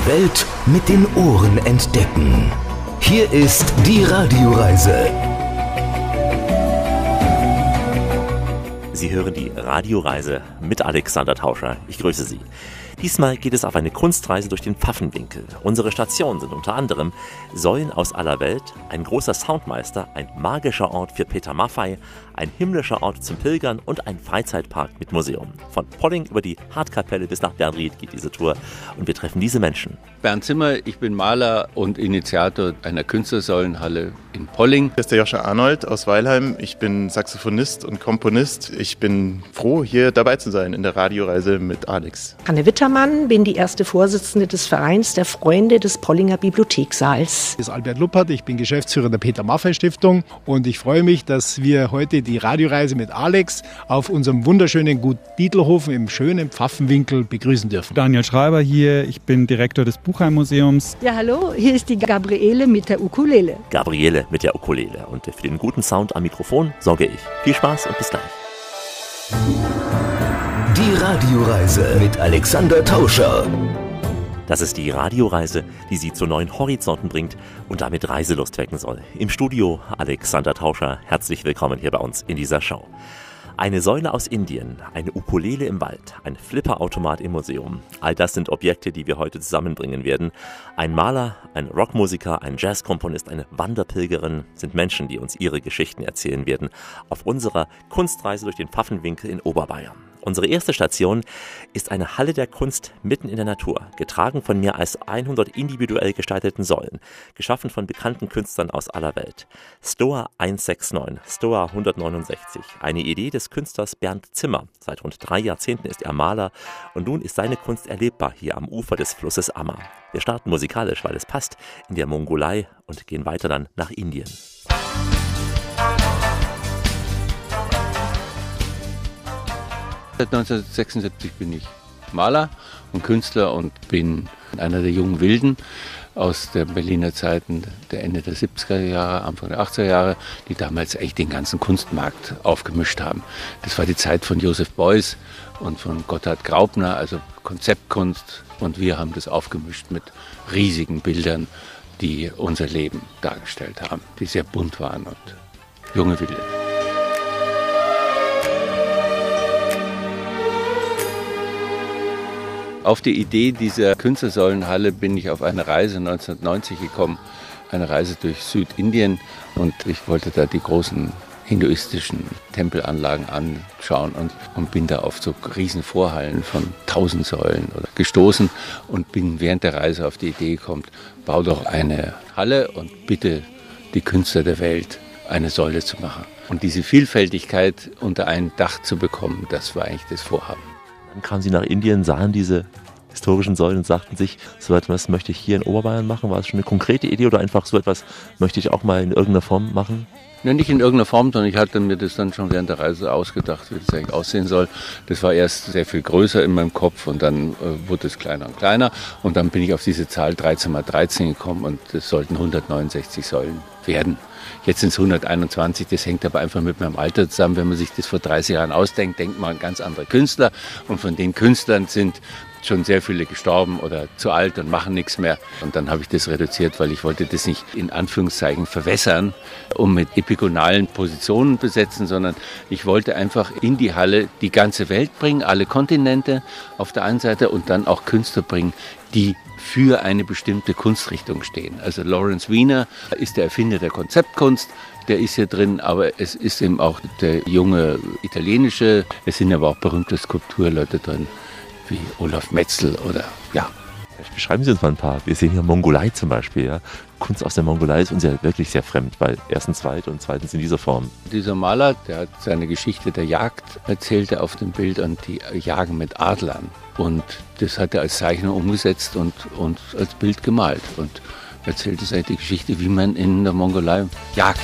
Die Welt mit den Ohren entdecken. Hier ist die Radioreise. Sie hören die Radioreise mit Alexander Tauscher. Ich grüße Sie. Diesmal geht es auf eine Kunstreise durch den Pfaffenwinkel. Unsere Stationen sind unter anderem Säulen aus aller Welt, ein großer Soundmeister, ein magischer Ort für Peter Maffay, ein himmlischer Ort zum Pilgern und ein Freizeitpark mit Museum. Von Polling über die Hartkapelle bis nach Bernried geht diese Tour und wir treffen diese Menschen. Bernd Zimmer, ich bin Maler und Initiator einer Künstlersäulenhalle in Polling. Hier ist der Joscha Arnold aus Weilheim. Ich bin Saxophonist und Komponist. Ich bin froh, hier dabei zu sein in der Radioreise mit Alex. Anne Wittermann, bin die erste Vorsitzende des Vereins der Freunde des Pollinger Bibliothekssaals. Ich bin Albert Luppert, ich bin Geschäftsführer der Peter Maffay Stiftung und ich freue mich, dass wir heute die Radioreise mit Alex auf unserem wunderschönen Gut Dietlhofen im schönen Pfaffenwinkel begrüßen dürfen. Daniel Schreiber hier, ich bin Direktor des Buchheim-Museums. Ja, hallo, hier ist die Gabriele mit der Ukulele. Gabriele mit der Ukulele und für den guten Sound am Mikrofon sorge ich. Viel Spaß und bis gleich. Die Radioreise mit Alexander Tauscher. Das ist die Radioreise, die Sie zu neuen Horizonten bringt und damit Reiselust wecken soll. Im Studio Alexander Tauscher, herzlich willkommen hier bei uns in dieser Show. Eine Säule aus Indien, eine Ukulele im Wald, ein Flipperautomat im Museum. All das sind Objekte, die wir heute zusammenbringen werden. Ein Maler, ein Rockmusiker, ein Jazzkomponist, eine Wanderpilgerin sind Menschen, die uns ihre Geschichten erzählen werden auf unserer Kunstreise durch den Pfaffenwinkel in Oberbayern. Unsere erste Station ist eine Halle der Kunst mitten in der Natur, getragen von mehr als 100 individuell gestalteten Säulen, geschaffen von bekannten Künstlern aus aller Welt. Stoa 169, Stoa 169, eine Idee des Künstlers Bernd Zimmer. Seit rund 3 Jahrzehnten ist er Maler und nun ist seine Kunst erlebbar hier am Ufer des Flusses Ammer. Wir starten musikalisch, weil es passt, in der Mongolei und gehen weiter dann nach Indien. Seit 1976 bin ich Maler und Künstler und bin einer der jungen Wilden aus der Berliner Zeiten der Ende der 70er Jahre, Anfang der 80er Jahre, die damals echt den ganzen Kunstmarkt aufgemischt haben. Das war die Zeit von Joseph Beuys und von Gotthard Graupner, also Konzeptkunst, und wir haben das aufgemischt mit riesigen Bildern, die unser Leben dargestellt haben, die sehr bunt waren und junge Wilde. Auf die Idee dieser Künstlersäulenhalle bin ich auf eine Reise 1990 gekommen, eine Reise durch Südindien, und ich wollte da die großen hinduistischen Tempelanlagen anschauen und bin da auf so riesen Vorhallen von 1000 Säulen gestoßen und bin während der Reise auf die Idee gekommen, bau doch eine Halle und bitte die Künstler der Welt eine Säule zu machen. Und diese Vielfältigkeit unter ein Dach zu bekommen, das war eigentlich das Vorhaben. Dann kamen Sie nach Indien, sahen diese historischen Säulen und sagten sich, so etwas möchte ich hier in Oberbayern machen. War es schon eine konkrete Idee oder einfach so etwas möchte ich auch mal in irgendeiner Form machen? Ja, nicht in irgendeiner Form, sondern ich hatte mir das dann schon während der Reise ausgedacht, wie das eigentlich aussehen soll. Das war erst sehr viel größer in meinem Kopf und dann wurde es kleiner und kleiner. Und dann bin ich auf diese Zahl 13x13 gekommen und es sollten 169 Säulen werden. Jetzt sind es 121, das hängt aber einfach mit meinem Alter zusammen. Wenn man sich das vor 30 Jahren ausdenkt, denkt man an ganz andere Künstler. Und von den Künstlern sind schon sehr viele gestorben oder zu alt und machen nichts mehr. Und dann habe ich das reduziert, weil ich wollte das nicht in Anführungszeichen verwässern, um mit epigonalen Positionen besetzen, sondern ich wollte einfach in die Halle die ganze Welt bringen, alle Kontinente auf der einen Seite, und dann auch Künstler bringen, die für eine bestimmte Kunstrichtung stehen. Also Lawrence Weiner ist der Erfinder der Konzeptkunst, der ist hier drin, aber es ist eben auch der junge italienische, es sind aber auch berühmte Skulpturleute drin, wie Olaf Metzel oder ja. Beschreiben Sie uns mal ein paar. Wir sehen hier Mongolei zum Beispiel. Ja. Kunst aus der Mongolei ist uns ja wirklich sehr fremd, weil erstens weit und zweitens in dieser Form. Dieser Maler, der hat seine Geschichte der Jagd erzählte auf dem Bild, und die jagen mit Adlern. Und das hat er als Zeichnung umgesetzt und als Bild gemalt. Und erzählt es halt die Geschichte, wie man in der Mongolei jagt.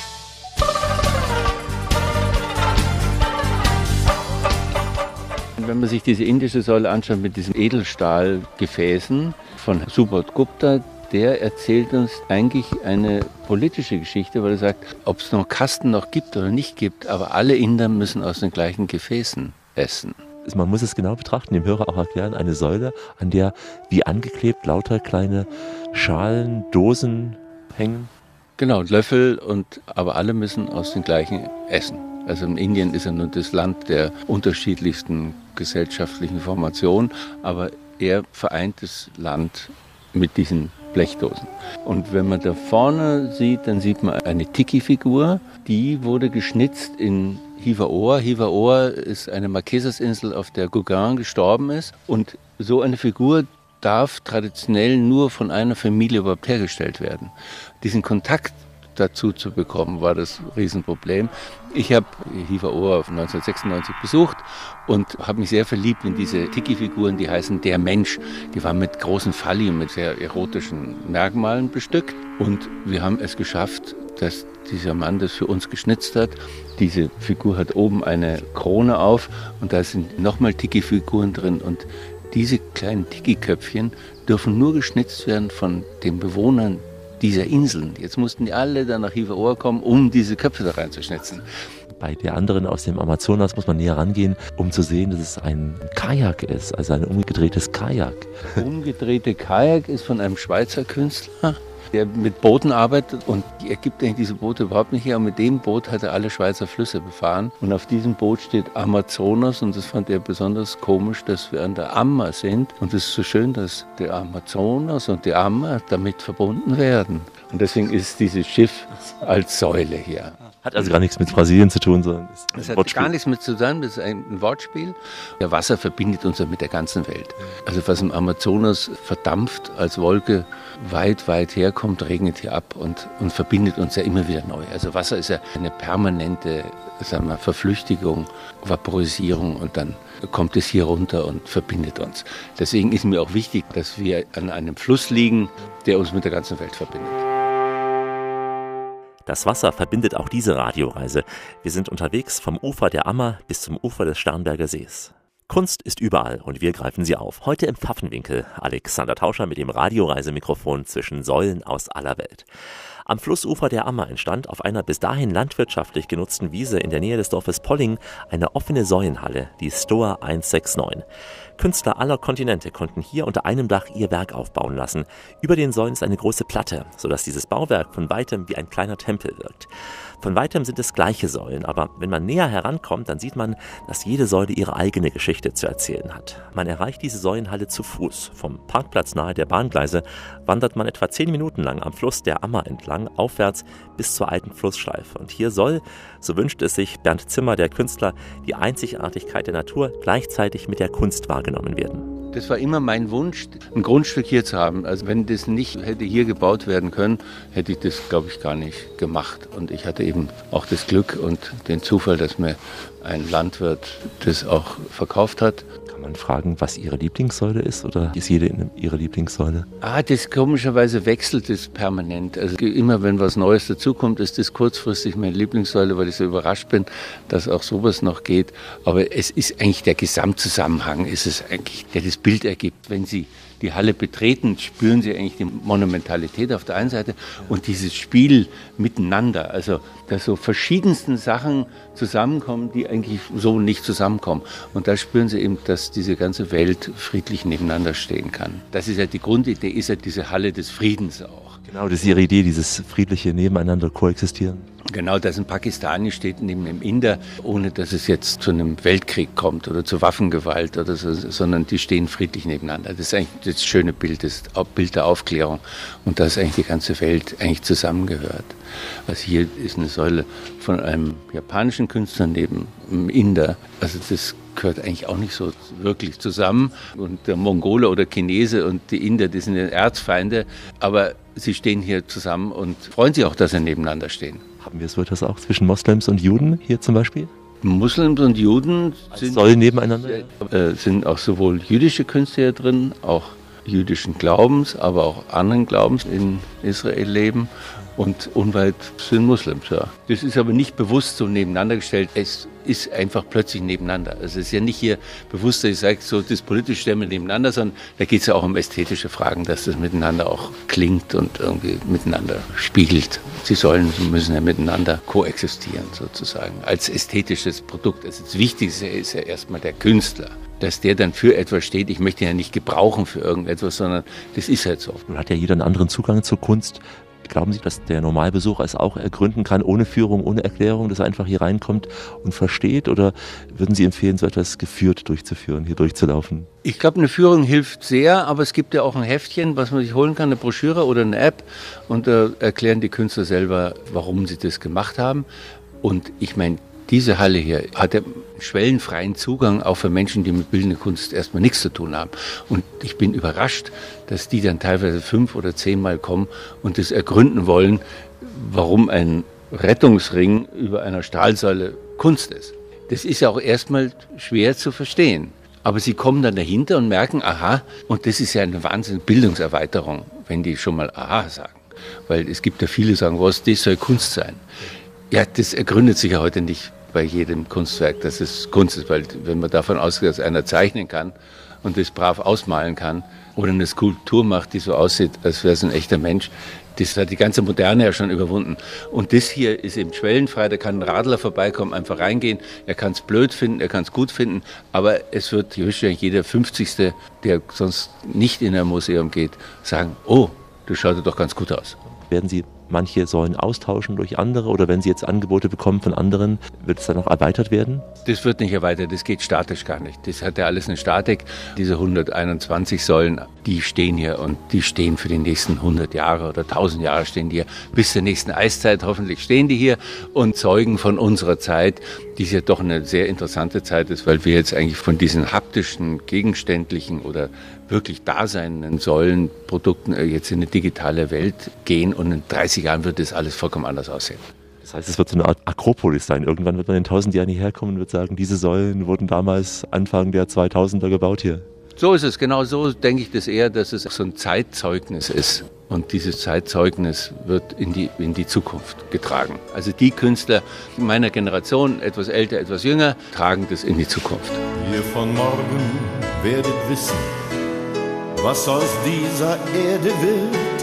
Wenn man sich diese indische Säule anschaut mit diesen Edelstahlgefäßen von Subodh Gupta, der erzählt uns eigentlich eine politische Geschichte, weil er sagt, ob es noch Kasten noch gibt oder nicht gibt, aber alle Inder müssen aus den gleichen Gefäßen essen. Man muss es genau betrachten, dem Hörer auch erklären, eine Säule, an der wie angeklebt lauter kleine Schalen, Dosen hängen. Genau, Löffel, aber alle müssen aus den gleichen essen. Also in Indien ist ja nun das Land der unterschiedlichsten gesellschaftlichen Formationen, aber er vereint das Land mit diesen Blechdosen. Und wenn man da vorne sieht, dann sieht man eine Tiki-Figur, die wurde geschnitzt in Hiva-Oa. Hiva-Oa ist eine Marquesasinsel, auf der Gauguin gestorben ist. Und so eine Figur darf traditionell nur von einer Familie überhaupt hergestellt werden. Diesen Kontakt dazu zu bekommen, war das Riesenproblem. Ich habe Hiva-Oa 1996 besucht und habe mich sehr verliebt in diese Tiki-Figuren, die heißen Der Mensch. Die waren mit großen Falli, mit sehr erotischen Merkmalen bestückt. Und wir haben es geschafft, dass dieser Mann das für uns geschnitzt hat. Diese Figur hat oben eine Krone auf und da sind nochmal Tiki-Figuren drin. Und diese kleinen Tiki-Köpfchen dürfen nur geschnitzt werden von den Bewohnern dieser Inseln. Jetzt mussten die alle dann nach Hiva-Oa kommen, um diese Köpfe da reinzuschnitzen. Bei der anderen aus dem Amazonas muss man näher rangehen, um zu sehen, dass es ein Kajak ist, also ein umgedrehtes Kajak. Umgedrehte Kajak ist von einem Schweizer Künstler, der mit Booten arbeitet und er gibt eigentlich diese Boote überhaupt nicht her. Und mit dem Boot hat er alle Schweizer Flüsse befahren. Und auf diesem Boot steht Amazonas und das fand er besonders komisch, dass wir an der Ammer sind. Und es ist so schön, dass der Amazonas und die Ammer damit verbunden werden. Und deswegen ist dieses Schiff als Säule hier. Hat also gar nichts mit Brasilien zu tun, sondern ist das ein hat Wortspiel. Gar nichts mit zu tun, das ist ein Wortspiel. Der Wasser verbindet uns ja mit der ganzen Welt. Also was im Amazonas verdampft als Wolke weit, weit herkommt, regnet hier ab und verbindet uns ja immer wieder neu. Also Wasser ist ja eine permanente, sagen wir, Verflüchtigung, Vaporisierung und dann kommt es hier runter und verbindet uns. Deswegen ist mir auch wichtig, dass wir an einem Fluss liegen, der uns mit der ganzen Welt verbindet. Das Wasser verbindet auch diese Radioreise. Wir sind unterwegs vom Ufer der Ammer bis zum Ufer des Starnberger Sees. Kunst ist überall und wir greifen sie auf. Heute im Pfaffenwinkel. Alexander Tauscher mit dem Radioreisemikrofon zwischen Säulen aus aller Welt. Am Flussufer der Ammer entstand auf einer bis dahin landwirtschaftlich genutzten Wiese in der Nähe des Dorfes Polling eine offene Säulenhalle, die Stoa 169. Künstler aller Kontinente konnten hier unter einem Dach ihr Werk aufbauen lassen. Über den Säulen ist eine große Platte, sodass dieses Bauwerk von weitem wie ein kleiner Tempel wirkt. Von weitem sind es gleiche Säulen, aber wenn man näher herankommt, dann sieht man, dass jede Säule ihre eigene Geschichte zu erzählen hat. Man erreicht diese Säulenhalle zu Fuß. Vom Parkplatz nahe der Bahngleise wandert man etwa 10 Minuten lang am Fluss der Ammer entlang, aufwärts bis zur alten Flussschleife. Und hier soll, so wünscht es sich Bernd Zimmer, der Künstler, die Einzigartigkeit der Natur gleichzeitig mit der Kunst wahrgenommen werden. Das war immer mein Wunsch, ein Grundstück hier zu haben. Also wenn das nicht hätte hier gebaut werden können, hätte ich das, glaube ich, gar nicht gemacht. Und ich hatte eben auch das Glück und den Zufall, dass mir ein Landwirt das auch verkauft hat. Kann man fragen, was Ihre Lieblingssäule ist oder ist jede Ihre Lieblingssäule? Das komischerweise wechselt es permanent. Also immer wenn was Neues dazukommt, ist das kurzfristig meine Lieblingssäule, weil ich so überrascht bin, dass auch sowas noch geht. Aber es ist eigentlich der Gesamtzusammenhang, ist es eigentlich, der das Bild ergibt. Wenn Sie die Halle betreten, spüren Sie eigentlich die Monumentalität auf der einen Seite und dieses Spiel miteinander. Also, dass so verschiedensten Sachen zusammenkommen, die eigentlich so nicht zusammenkommen. Und da spüren Sie eben, dass diese ganze Welt friedlich nebeneinander stehen kann. Das ist ja die Grundidee, ist ja diese Halle des Friedens auch. Genau, das ist Ihre Idee, dieses friedliche Nebeneinander koexistieren. Genau, dass ein Pakistani steht neben einem Inder, ohne dass es jetzt zu einem Weltkrieg kommt oder zu Waffengewalt oder so, sondern die stehen friedlich nebeneinander. Das ist eigentlich das schöne Bild, das Bild der Aufklärung und dass eigentlich die ganze Welt eigentlich zusammengehört. Also hier ist eine Säule von einem japanischen Künstler neben einem Inder. Also das gehört eigentlich auch nicht so wirklich zusammen. Und der Mongole oder Chinese und die Inder, die sind ja Erzfeinde, aber sie stehen hier zusammen und freuen sich auch, dass sie nebeneinander stehen. Haben wir so etwas auch zwischen Moslems und Juden hier zum Beispiel? Muslims und Juden sollen nebeneinander? Sind auch sowohl jüdische Künstler hier drin, auch jüdischen Glaubens, aber auch anderen Glaubens in Israel leben. und unweit sind Muslims. Ja. Das ist aber nicht bewusst so nebeneinander gestellt. Es ist einfach plötzlich nebeneinander. Also es ist ja nicht hier bewusst, dass ich sage, so das politisch stellen wir nebeneinander, sondern da geht es ja auch um ästhetische Fragen, dass das miteinander auch klingt und irgendwie miteinander spiegelt. Müssen ja miteinander koexistieren sozusagen als ästhetisches Produkt. Also das Wichtigste ist ja erstmal der Künstler, dass der dann für etwas steht. Ich möchte ihn ja nicht gebrauchen für irgendetwas, sondern das ist halt so. Nun hat ja jeder einen anderen Zugang zur Kunst. Glauben Sie, dass der Normalbesucher es auch ergründen kann, ohne Führung, ohne Erklärung, dass er einfach hier reinkommt und versteht? Oder würden Sie empfehlen, so etwas geführt durchzuführen, hier durchzulaufen? Ich glaube, eine Führung hilft sehr, aber es gibt ja auch ein Heftchen, was man sich holen kann, eine Broschüre oder eine App. Und da erklären die Künstler selber, warum sie das gemacht haben. Und ich meine, diese Halle hier hat ja schwellenfreien Zugang auch für Menschen, die mit bildender Kunst erstmal nichts zu tun haben. Und ich bin überrascht, dass die dann teilweise 5 oder 10 Mal kommen und das ergründen wollen, warum ein Rettungsring über einer Stahlsäule Kunst ist. Das ist ja auch erstmal schwer zu verstehen. Aber sie kommen dann dahinter und merken, aha, und das ist ja eine wahnsinnige Bildungserweiterung, wenn die schon mal aha sagen. Weil es gibt ja viele, die sagen, was, das soll Kunst sein. Ja, das ergründet sich ja heute nicht bei jedem Kunstwerk, dass es Kunst ist, weil wenn man davon ausgeht, dass einer zeichnen kann und das brav ausmalen kann oder eine Skulptur macht, die so aussieht, als wäre es ein echter Mensch, das hat die ganze Moderne ja schon überwunden. Und das hier ist eben schwellenfrei, da kann ein Radler vorbeikommen, einfach reingehen, er kann es blöd finden, er kann es gut finden, aber es wird höchstwahrscheinlich jeder 50., der sonst nicht in ein Museum geht, sagen, oh, das schaut doch ganz gut aus. Werden Sie manche Säulen austauschen durch andere oder wenn Sie jetzt Angebote bekommen von anderen, wird es dann noch erweitert werden? Das wird nicht erweitert, das geht statisch gar nicht. Das hat ja alles eine Statik. Diese 121 Säulen, die stehen hier und die stehen für die nächsten 100 Jahre oder 1000 Jahre stehen die hier. Bis zur nächsten Eiszeit hoffentlich stehen die hier und zeugen von unserer Zeit, die ja doch eine sehr interessante Zeit ist, weil wir jetzt eigentlich von diesen haptischen, gegenständlichen oder wirklich daseinenden Säulenprodukten jetzt in eine digitale Welt gehen und in 30 Jahren wird das alles vollkommen anders aussehen. Das heißt, es wird so eine Art Akropolis sein. Irgendwann wird man in 1000 Jahren hierher kommen und wird sagen, diese Säulen wurden damals Anfang der 2000er gebaut hier. So ist es, genau so denke ich das eher, dass es so ein Zeitzeugnis ist. Und dieses Zeitzeugnis wird in die Zukunft getragen. Also die Künstler meiner Generation, etwas älter, etwas jünger, tragen das in die Zukunft. Ihr von morgen werdet wissen, was aus dieser Erde wird.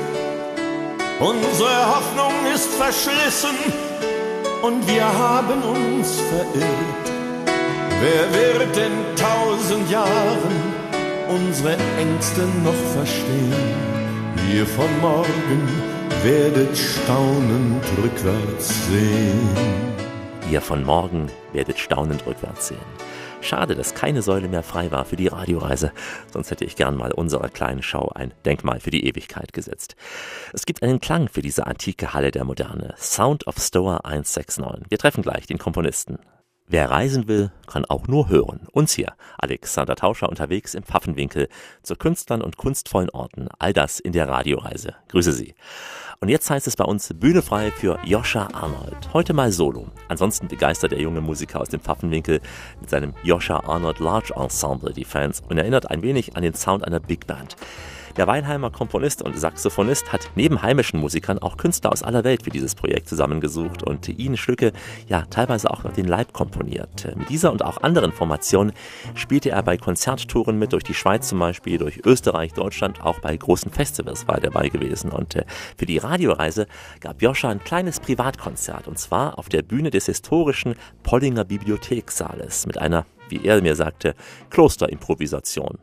Unsere Hoffnung ist verschlissen und wir haben uns verirrt. Wer wird in 1000 Jahren unsere Ängste noch verstehen? Ihr von morgen werdet staunend rückwärts sehen. Ihr von morgen werdet staunend rückwärts sehen. Schade, dass keine Säule mehr frei war für die Radioreise, sonst hätte ich gern mal unserer kleinen Show ein Denkmal für die Ewigkeit gesetzt. Es gibt einen Klang für diese antike Halle der Moderne, Sound of Stoa 169. Wir treffen gleich den Komponisten. Wer reisen will, kann auch nur hören. Uns hier, Alexander Tauscher, unterwegs im Pfaffenwinkel zu Künstlern und kunstvollen Orten. All das in der Radioreise. Grüße Sie. Und jetzt heißt es bei uns Bühne frei für Joscha Arnold. Heute mal Solo. Ansonsten begeistert der junge Musiker aus dem Pfaffenwinkel mit seinem Joscha Arnold Large Ensemble die Fans und erinnert ein wenig an den Sound einer Big Band. Der Weilheimer Komponist und Saxophonist hat neben heimischen Musikern auch Künstler aus aller Welt für dieses Projekt zusammengesucht und ihnen Stücke, ja teilweise auch den Leib komponiert. Mit dieser und auch anderen Formationen spielte er bei Konzerttouren mit, durch die Schweiz zum Beispiel, durch Österreich, Deutschland, auch bei großen Festivals war er dabei gewesen. Und für die Radioreise gab Joscha ein kleines Privatkonzert, und zwar auf der Bühne des historischen Pollinger Bibliothekssaales mit einer, wie er mir sagte, Klosterimprovisation.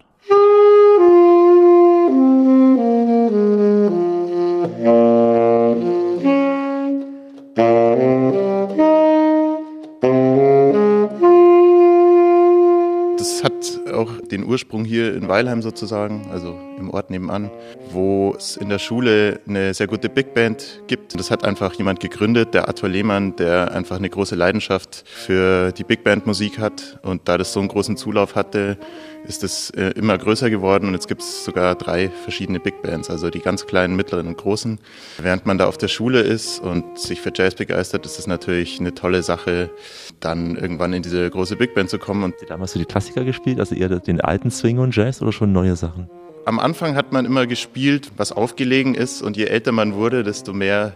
Das hat auch den Ursprung hier in Weilheim sozusagen, also im Ort nebenan, wo es in der Schule eine sehr gute Big Band gibt. Das hat einfach jemand gegründet, der Arthur Lehmann, der einfach eine große Leidenschaft für die Big Band Musik hat. Und da das so einen großen Zulauf hatte, ist es immer größer geworden. Und jetzt gibt es sogar 3 verschiedene Big Bands, also die ganz kleinen, mittleren und großen. Während man da auf der Schule ist und sich für Jazz begeistert, ist es natürlich eine tolle Sache, dann irgendwann in diese große Big Band zu kommen. Und damals so die Klassiker gespielt, also eher den alten Swing und Jazz oder schon neue Sachen? Am Anfang hat man immer gespielt, was aufgelegen ist, und je älter man wurde, desto mehr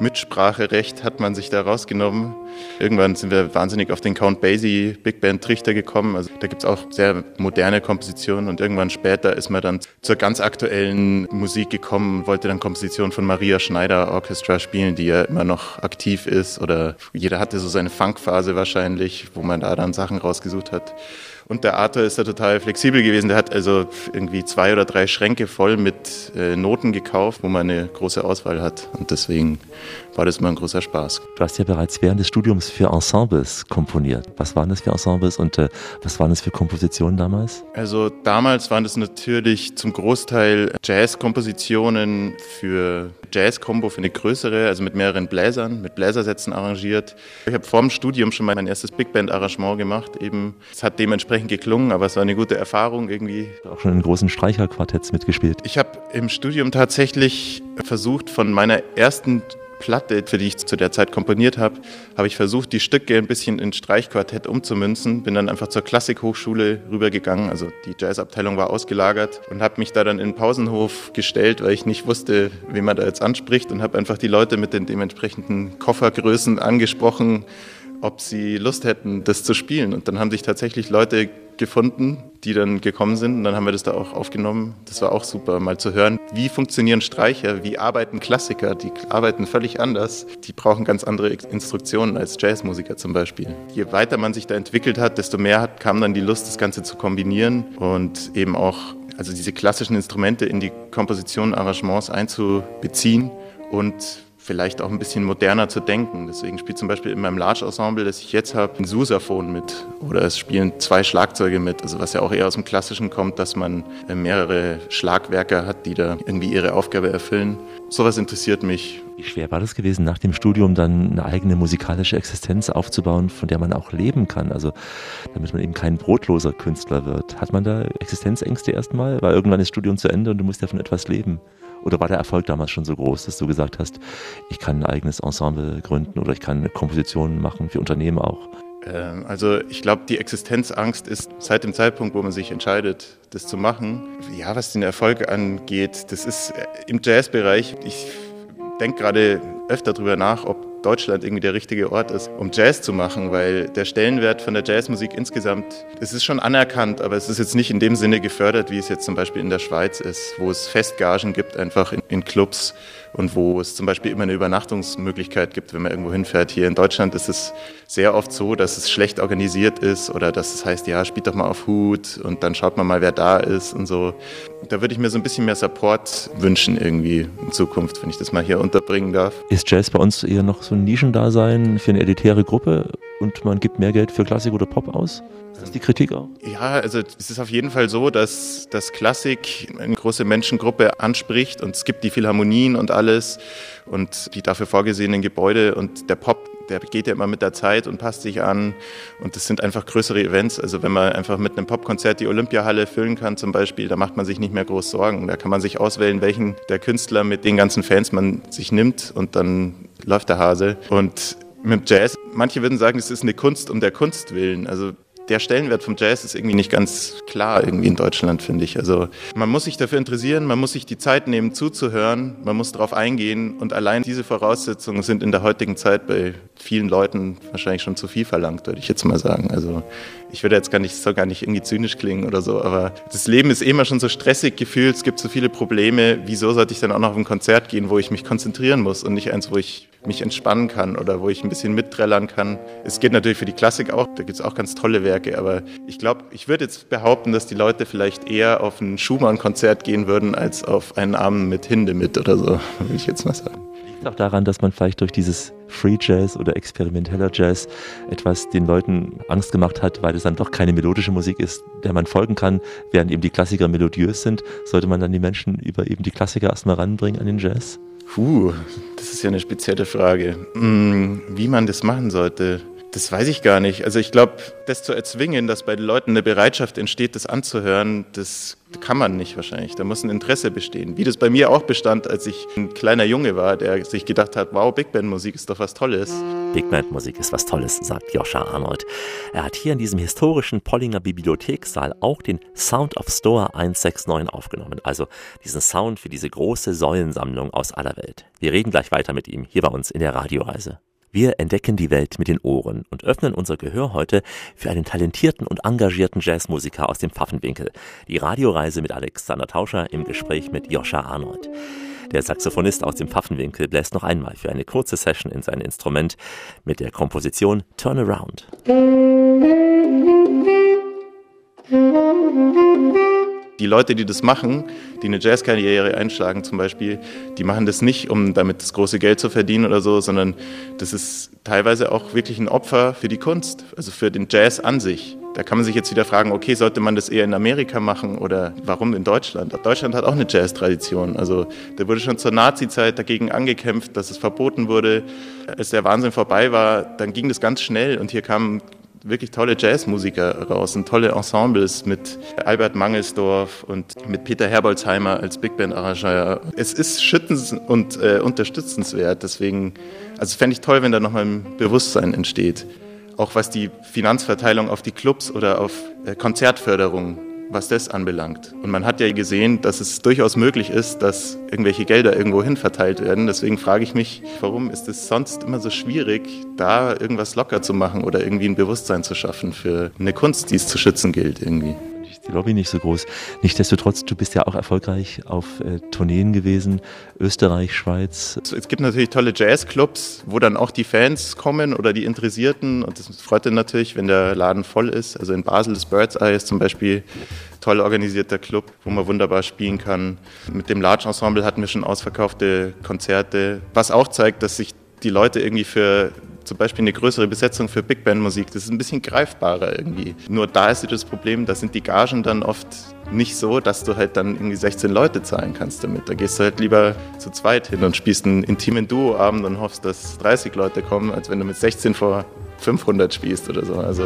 Mitspracherecht hat man sich da rausgenommen. Irgendwann sind wir wahnsinnig auf den Count Basie Big Band Trichter gekommen. Also da gibt es auch sehr moderne Kompositionen und irgendwann später ist man dann zur ganz aktuellen Musik gekommen und wollte dann Kompositionen von Maria Schneider Orchestra spielen, die ja immer noch aktiv ist. Oder jeder hatte so seine Funkphase wahrscheinlich, wo man da dann Sachen rausgesucht hat. Und der Arthur ist da total flexibel gewesen. Der hat also irgendwie 2 oder 3 Schränke voll mit Noten gekauft, wo man eine große Auswahl hat. Und deswegen war das immer ein großer Spaß. Du hast ja bereits während des Studiums für Ensembles komponiert. Was waren das für Ensembles und was waren das für Kompositionen damals? Also damals waren das natürlich zum Großteil Jazz-Kompositionen für Jazz-Combo, für eine größere, also mit mehreren Bläsern, mit Bläsersätzen arrangiert. Ich habe vor dem Studium schon mal mein erstes Big-Band-Arrangement gemacht. Es hat dementsprechend geklungen, aber es war eine gute Erfahrung irgendwie. Auch schon in großen Streicherquartetts mitgespielt. Ich habe im Studium tatsächlich versucht, von meiner ersten Platte, für die ich zu der Zeit komponiert habe, habe ich versucht, die Stücke ein bisschen in Streichquartett umzumünzen. Bin dann einfach zur Klassikhochschule rübergegangen, also die Jazzabteilung war ausgelagert und habe mich da dann in den Pausenhof gestellt, weil ich nicht wusste, wen man da jetzt anspricht und habe einfach die Leute mit den dementsprechenden Koffergrößen angesprochen, ob sie Lust hätten, das zu spielen. Und dann haben sich tatsächlich Leute gefunden, die dann gekommen sind. Und dann haben wir das da auch aufgenommen. Das war auch super, mal zu hören, wie funktionieren Streicher, wie arbeiten Klassiker. Die arbeiten völlig anders. Die brauchen ganz andere Instruktionen als Jazzmusiker zum Beispiel. Je weiter man sich da entwickelt hat, desto mehr kam dann die Lust, das Ganze zu kombinieren und eben auch also diese klassischen Instrumente in die Kompositionen, Arrangements einzubeziehen und vielleicht auch ein bisschen moderner zu denken. Deswegen spielt zum Beispiel in meinem Large Ensemble, das ich jetzt habe, ein Sousaphon mit. Oder es spielen 2 Schlagzeuge mit. Also was ja auch eher aus dem Klassischen kommt, dass man mehrere Schlagwerke hat, die da irgendwie ihre Aufgabe erfüllen. Sowas interessiert mich. Wie schwer war das gewesen, nach dem Studium dann eine eigene musikalische Existenz aufzubauen, von der man auch leben kann? Also damit man eben kein brotloser Künstler wird. Hat man da Existenzängste erstmal? Weil irgendwann ist das Studium zu Ende und du musst ja von etwas leben. Oder war der Erfolg damals schon so groß, dass du gesagt hast, ich kann ein eigenes Ensemble gründen oder ich kann Kompositionen machen für Unternehmen auch? Also ich glaube, die Existenzangst ist seit dem Zeitpunkt, wo man sich entscheidet, das zu machen. Ja, was den Erfolg angeht, das ist im Jazzbereich, ich denke gerade öfter darüber nach, ob Deutschland irgendwie der richtige Ort ist, um Jazz zu machen, weil der Stellenwert von der Jazzmusik insgesamt, es ist schon anerkannt, aber es ist jetzt nicht in dem Sinne gefördert, wie es jetzt zum Beispiel in der Schweiz ist, wo es Festgagen gibt einfach in Clubs und wo es zum Beispiel immer eine Übernachtungsmöglichkeit gibt, wenn man irgendwo hinfährt. Hier in Deutschland ist es sehr oft so, dass es schlecht organisiert ist oder dass es heißt, ja, spielt doch mal auf Hut und dann schaut man mal, wer da ist und so. Da würde ich mir so ein bisschen mehr Support wünschen irgendwie in Zukunft, wenn ich das mal hier unterbringen darf. Ist Jazz bei uns eher noch so ein Nischendasein für eine elitäre Gruppe und man gibt mehr Geld für Klassik oder Pop aus? Ist das die Kritik auch? Ja, also es ist auf jeden Fall so, dass Klassik eine große Menschengruppe anspricht und es gibt die Philharmonien und alles und die dafür vorgesehenen Gebäude und der Pop, der geht ja immer mit der Zeit und passt sich an und das sind einfach größere Events. Also wenn man einfach mit einem Popkonzert die Olympiahalle füllen kann zum Beispiel, da macht man sich nicht mehr groß Sorgen. Da kann man sich auswählen, welchen der Künstler mit den ganzen Fans man sich nimmt und dann läuft der Hase. Und mit Jazz, manche würden sagen, es ist eine Kunst um der Kunst willen. Also der Stellenwert vom Jazz ist irgendwie nicht ganz klar irgendwie in Deutschland, finde ich. Also man muss sich dafür interessieren, man muss sich die Zeit nehmen zuzuhören, man muss darauf eingehen und allein diese Voraussetzungen sind in der heutigen Zeit bei vielen Leuten wahrscheinlich schon zu viel verlangt, würde ich jetzt mal sagen. Also ich würde jetzt soll gar nicht irgendwie zynisch klingen oder so, aber das Leben ist immer schon so stressig gefühlt, es gibt so viele Probleme. Wieso sollte ich dann auch noch auf ein Konzert gehen, wo ich mich konzentrieren muss und nicht eins, wo ich mich entspannen kann oder wo ich ein bisschen mitträllern kann. Es geht natürlich für die Klassik auch, da gibt es auch ganz tolle Werke, aber ich glaube, ich würde jetzt behaupten, dass die Leute vielleicht eher auf ein Schumann-Konzert gehen würden, als auf einen Abend mit Hindemith oder so, würde ich jetzt mal sagen. Liegt auch daran, dass man vielleicht durch dieses Free Jazz oder experimenteller Jazz etwas den Leuten Angst gemacht hat, weil es dann doch keine melodische Musik ist, der man folgen kann, während eben die Klassiker melodiös sind. Sollte man dann die Menschen über eben die Klassiker erstmal ranbringen an den Jazz? Das ist ja eine spezielle Frage. Wie man das machen sollte. Das weiß ich gar nicht. Also ich glaube, das zu erzwingen, dass bei den Leuten eine Bereitschaft entsteht, das anzuhören, das kann man nicht wahrscheinlich. Da muss ein Interesse bestehen. Wie das bei mir auch bestand, als ich ein kleiner Junge war, der sich gedacht hat, wow, Big Band Musik ist doch was Tolles. Big Band Musik ist was Tolles, sagt Joscha Arnold. Er hat hier in diesem historischen Pollinger Bibliothekssaal auch den Sound of Stoa 169 aufgenommen. Also diesen Sound für diese große Säulensammlung aus aller Welt. Wir reden gleich weiter mit ihm hier bei uns in der Radioreise. Wir entdecken die Welt mit den Ohren und öffnen unser Gehör heute für einen talentierten und engagierten Jazzmusiker aus dem Pfaffenwinkel. Die Radioreise mit Alexander Tauscher im Gespräch mit Joscha Arnold. Der Saxophonist aus dem Pfaffenwinkel bläst noch einmal für eine kurze Session in sein Instrument mit der Komposition Turn Around. Die Leute, die das machen, die eine Jazzkarriere einschlagen zum Beispiel, die machen das nicht, um damit das große Geld zu verdienen oder so, sondern das ist teilweise auch wirklich ein Opfer für die Kunst, also für den Jazz an sich. Da kann man sich jetzt wieder fragen, okay, sollte man das eher in Amerika machen oder warum in Deutschland? Deutschland hat auch eine Jazz-Tradition. Also da wurde schon zur Nazi-Zeit dagegen angekämpft, dass es verboten wurde. Als der Wahnsinn vorbei war, dann ging das ganz schnell und hier kamen wirklich tolle Jazzmusiker raus und tolle Ensembles mit Albert Mangelsdorf und mit Peter Herbolzheimer als Big Band Arrangeur. Es ist schützens- und unterstützenswert, deswegen, also fände ich toll, wenn da nochmal ein Bewusstsein entsteht. Auch was die Finanzverteilung auf die Clubs oder auf Konzertförderung, was das anbelangt. Und man hat ja gesehen, dass es durchaus möglich ist, dass irgendwelche Gelder irgendwo hin verteilt werden. Deswegen frage ich mich, warum ist es sonst immer so schwierig, da irgendwas locker zu machen oder irgendwie ein Bewusstsein zu schaffen für eine Kunst, die es zu schützen gilt irgendwie. Ist die Lobby nicht so groß. Nichtsdestotrotz, du bist ja auch erfolgreich auf Tourneen gewesen, Österreich, Schweiz. Es gibt natürlich tolle Jazzclubs, wo dann auch die Fans kommen oder die Interessierten und das freut dann natürlich, wenn der Laden voll ist. Also in Basel das Bird's Eye ist zum Beispiel toll organisierter Club, wo man wunderbar spielen kann. Mit dem Large Ensemble hatten wir schon ausverkaufte Konzerte, was auch zeigt, dass sich die Leute irgendwie für zum Beispiel eine größere Besetzung für Big Band Musik, das ist ein bisschen greifbarer irgendwie. Nur da ist das Problem, da sind die Gagen dann oft nicht so, dass du halt dann irgendwie 16 Leute zahlen kannst damit. Da gehst du halt lieber zu zweit hin und spielst einen intimen Duo-Abend und hoffst, dass 30 Leute kommen, als wenn du mit 16 vor 500 spielst oder so. Also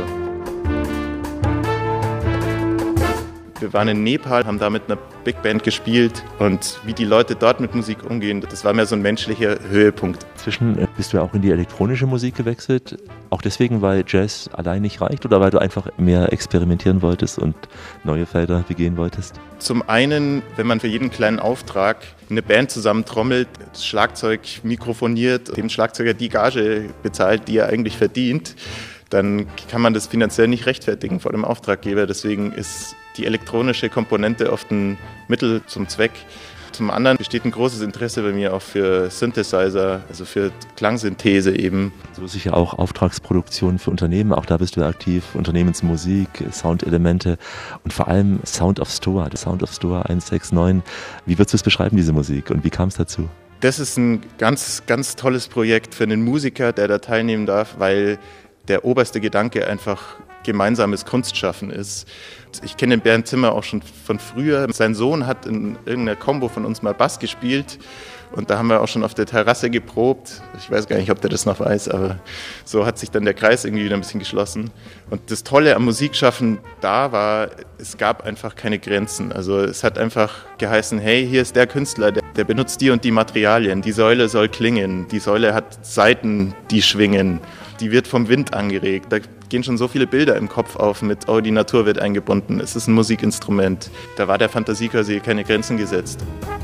wir waren in Nepal, haben da mit einer Big Band gespielt und wie die Leute dort mit Musik umgehen, das war mehr so ein menschlicher Höhepunkt. Inzwischen bist du ja auch in die elektronische Musik gewechselt, auch deswegen, weil Jazz allein nicht reicht oder weil du einfach mehr experimentieren wolltest und neue Felder begehen wolltest? Zum einen, wenn man für jeden kleinen Auftrag eine Band zusammentrommelt, das Schlagzeug mikrofoniert, dem Schlagzeuger die Gage bezahlt, die er eigentlich verdient, dann kann man das finanziell nicht rechtfertigen vor dem Auftraggeber. Deswegen ist die elektronische Komponente oft ein Mittel zum Zweck. Zum anderen besteht ein großes Interesse bei mir auch für Synthesizer, also für Klangsynthese eben. So sicher auch Auftragsproduktion für Unternehmen, auch da bist du aktiv, Unternehmensmusik, Soundelemente und vor allem Sound of Stoa, der Sound of Stoa 169. Wie würdest du es beschreiben, diese Musik, und wie kam es dazu? Das ist ein ganz, ganz tolles Projekt für einen Musiker, der da teilnehmen darf, weil der oberste Gedanke einfach gemeinsames Kunstschaffen ist. Ich kenne den Bernd Zimmer auch schon von früher. Sein Sohn hat in irgendeiner Combo von uns mal Bass gespielt und da haben wir auch schon auf der Terrasse geprobt. Ich weiß gar nicht, ob der das noch weiß, aber so hat sich dann der Kreis irgendwie wieder ein bisschen geschlossen. Und das Tolle am Musikschaffen da war, es gab einfach keine Grenzen. Also es hat einfach geheißen, hey, hier ist der Künstler, der benutzt die und die Materialien. Die Säule soll klingen, die Säule hat Saiten, die schwingen. Die wird vom Wind angeregt. Da gehen schon so viele Bilder im Kopf auf mit, oh, die Natur wird eingebunden, es ist ein Musikinstrument. Da war der Fantasie quasi keine Grenzen gesetzt.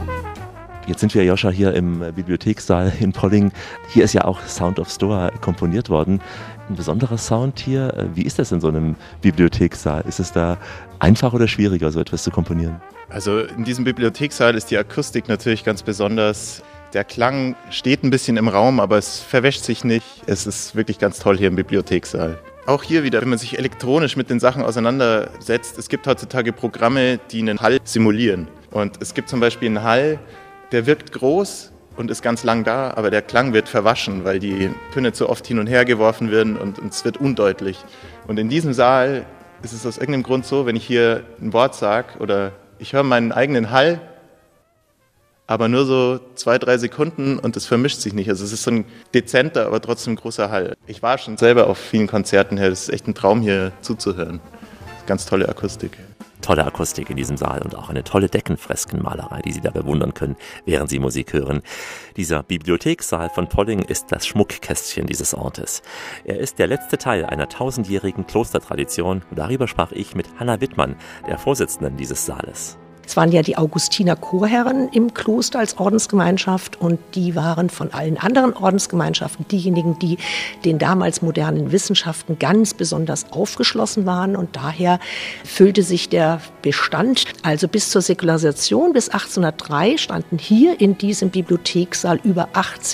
Jetzt sind wir, Joscha, hier im Bibliothekssaal in Polling. Hier ist ja auch Sound of Stoa komponiert worden. Ein besonderer Sound hier. Wie ist das in so einem Bibliothekssaal? Ist es da einfach oder schwieriger, so etwas zu komponieren? Also in diesem Bibliothekssaal ist die Akustik natürlich ganz besonders. Der Klang steht ein bisschen im Raum, aber es verwäscht sich nicht. Es ist wirklich ganz toll hier im Bibliothekssaal. Auch hier wieder, wenn man sich elektronisch mit den Sachen auseinandersetzt, es gibt heutzutage Programme, die einen Hall simulieren. Und es gibt zum Beispiel einen Hall, der wirkt groß und ist ganz lang da, aber der Klang wird verwaschen, weil die Töne zu oft hin und her geworfen werden und es wird undeutlich. Und in diesem Saal ist es aus irgendeinem Grund so, wenn ich hier ein Wort sage oder ich höre meinen eigenen Hall, aber nur so 2-3 Sekunden und es vermischt sich nicht. Also es ist so ein dezenter, aber trotzdem großer Hall. Ich war schon selber auf vielen Konzerten her, das ist echt ein Traum hier zuzuhören. Ganz tolle Akustik. Tolle Akustik in diesem Saal und auch eine tolle Deckenfreskenmalerei, die Sie da bewundern können, während Sie Musik hören. Dieser Bibliothekssaal von Polling ist das Schmuckkästchen dieses Ortes. Er ist der letzte Teil einer 1000-jährigen Klostertradition und darüber sprach ich mit Hanna Wittmann, der Vorsitzenden dieses Saales. Es waren ja die Augustiner Chorherren im Kloster als Ordensgemeinschaft und die waren von allen anderen Ordensgemeinschaften diejenigen, die den damals modernen Wissenschaften ganz besonders aufgeschlossen waren und daher füllte sich der Bestand. Also bis zur Säkularisation, bis 1803 standen hier in diesem Bibliothekssaal über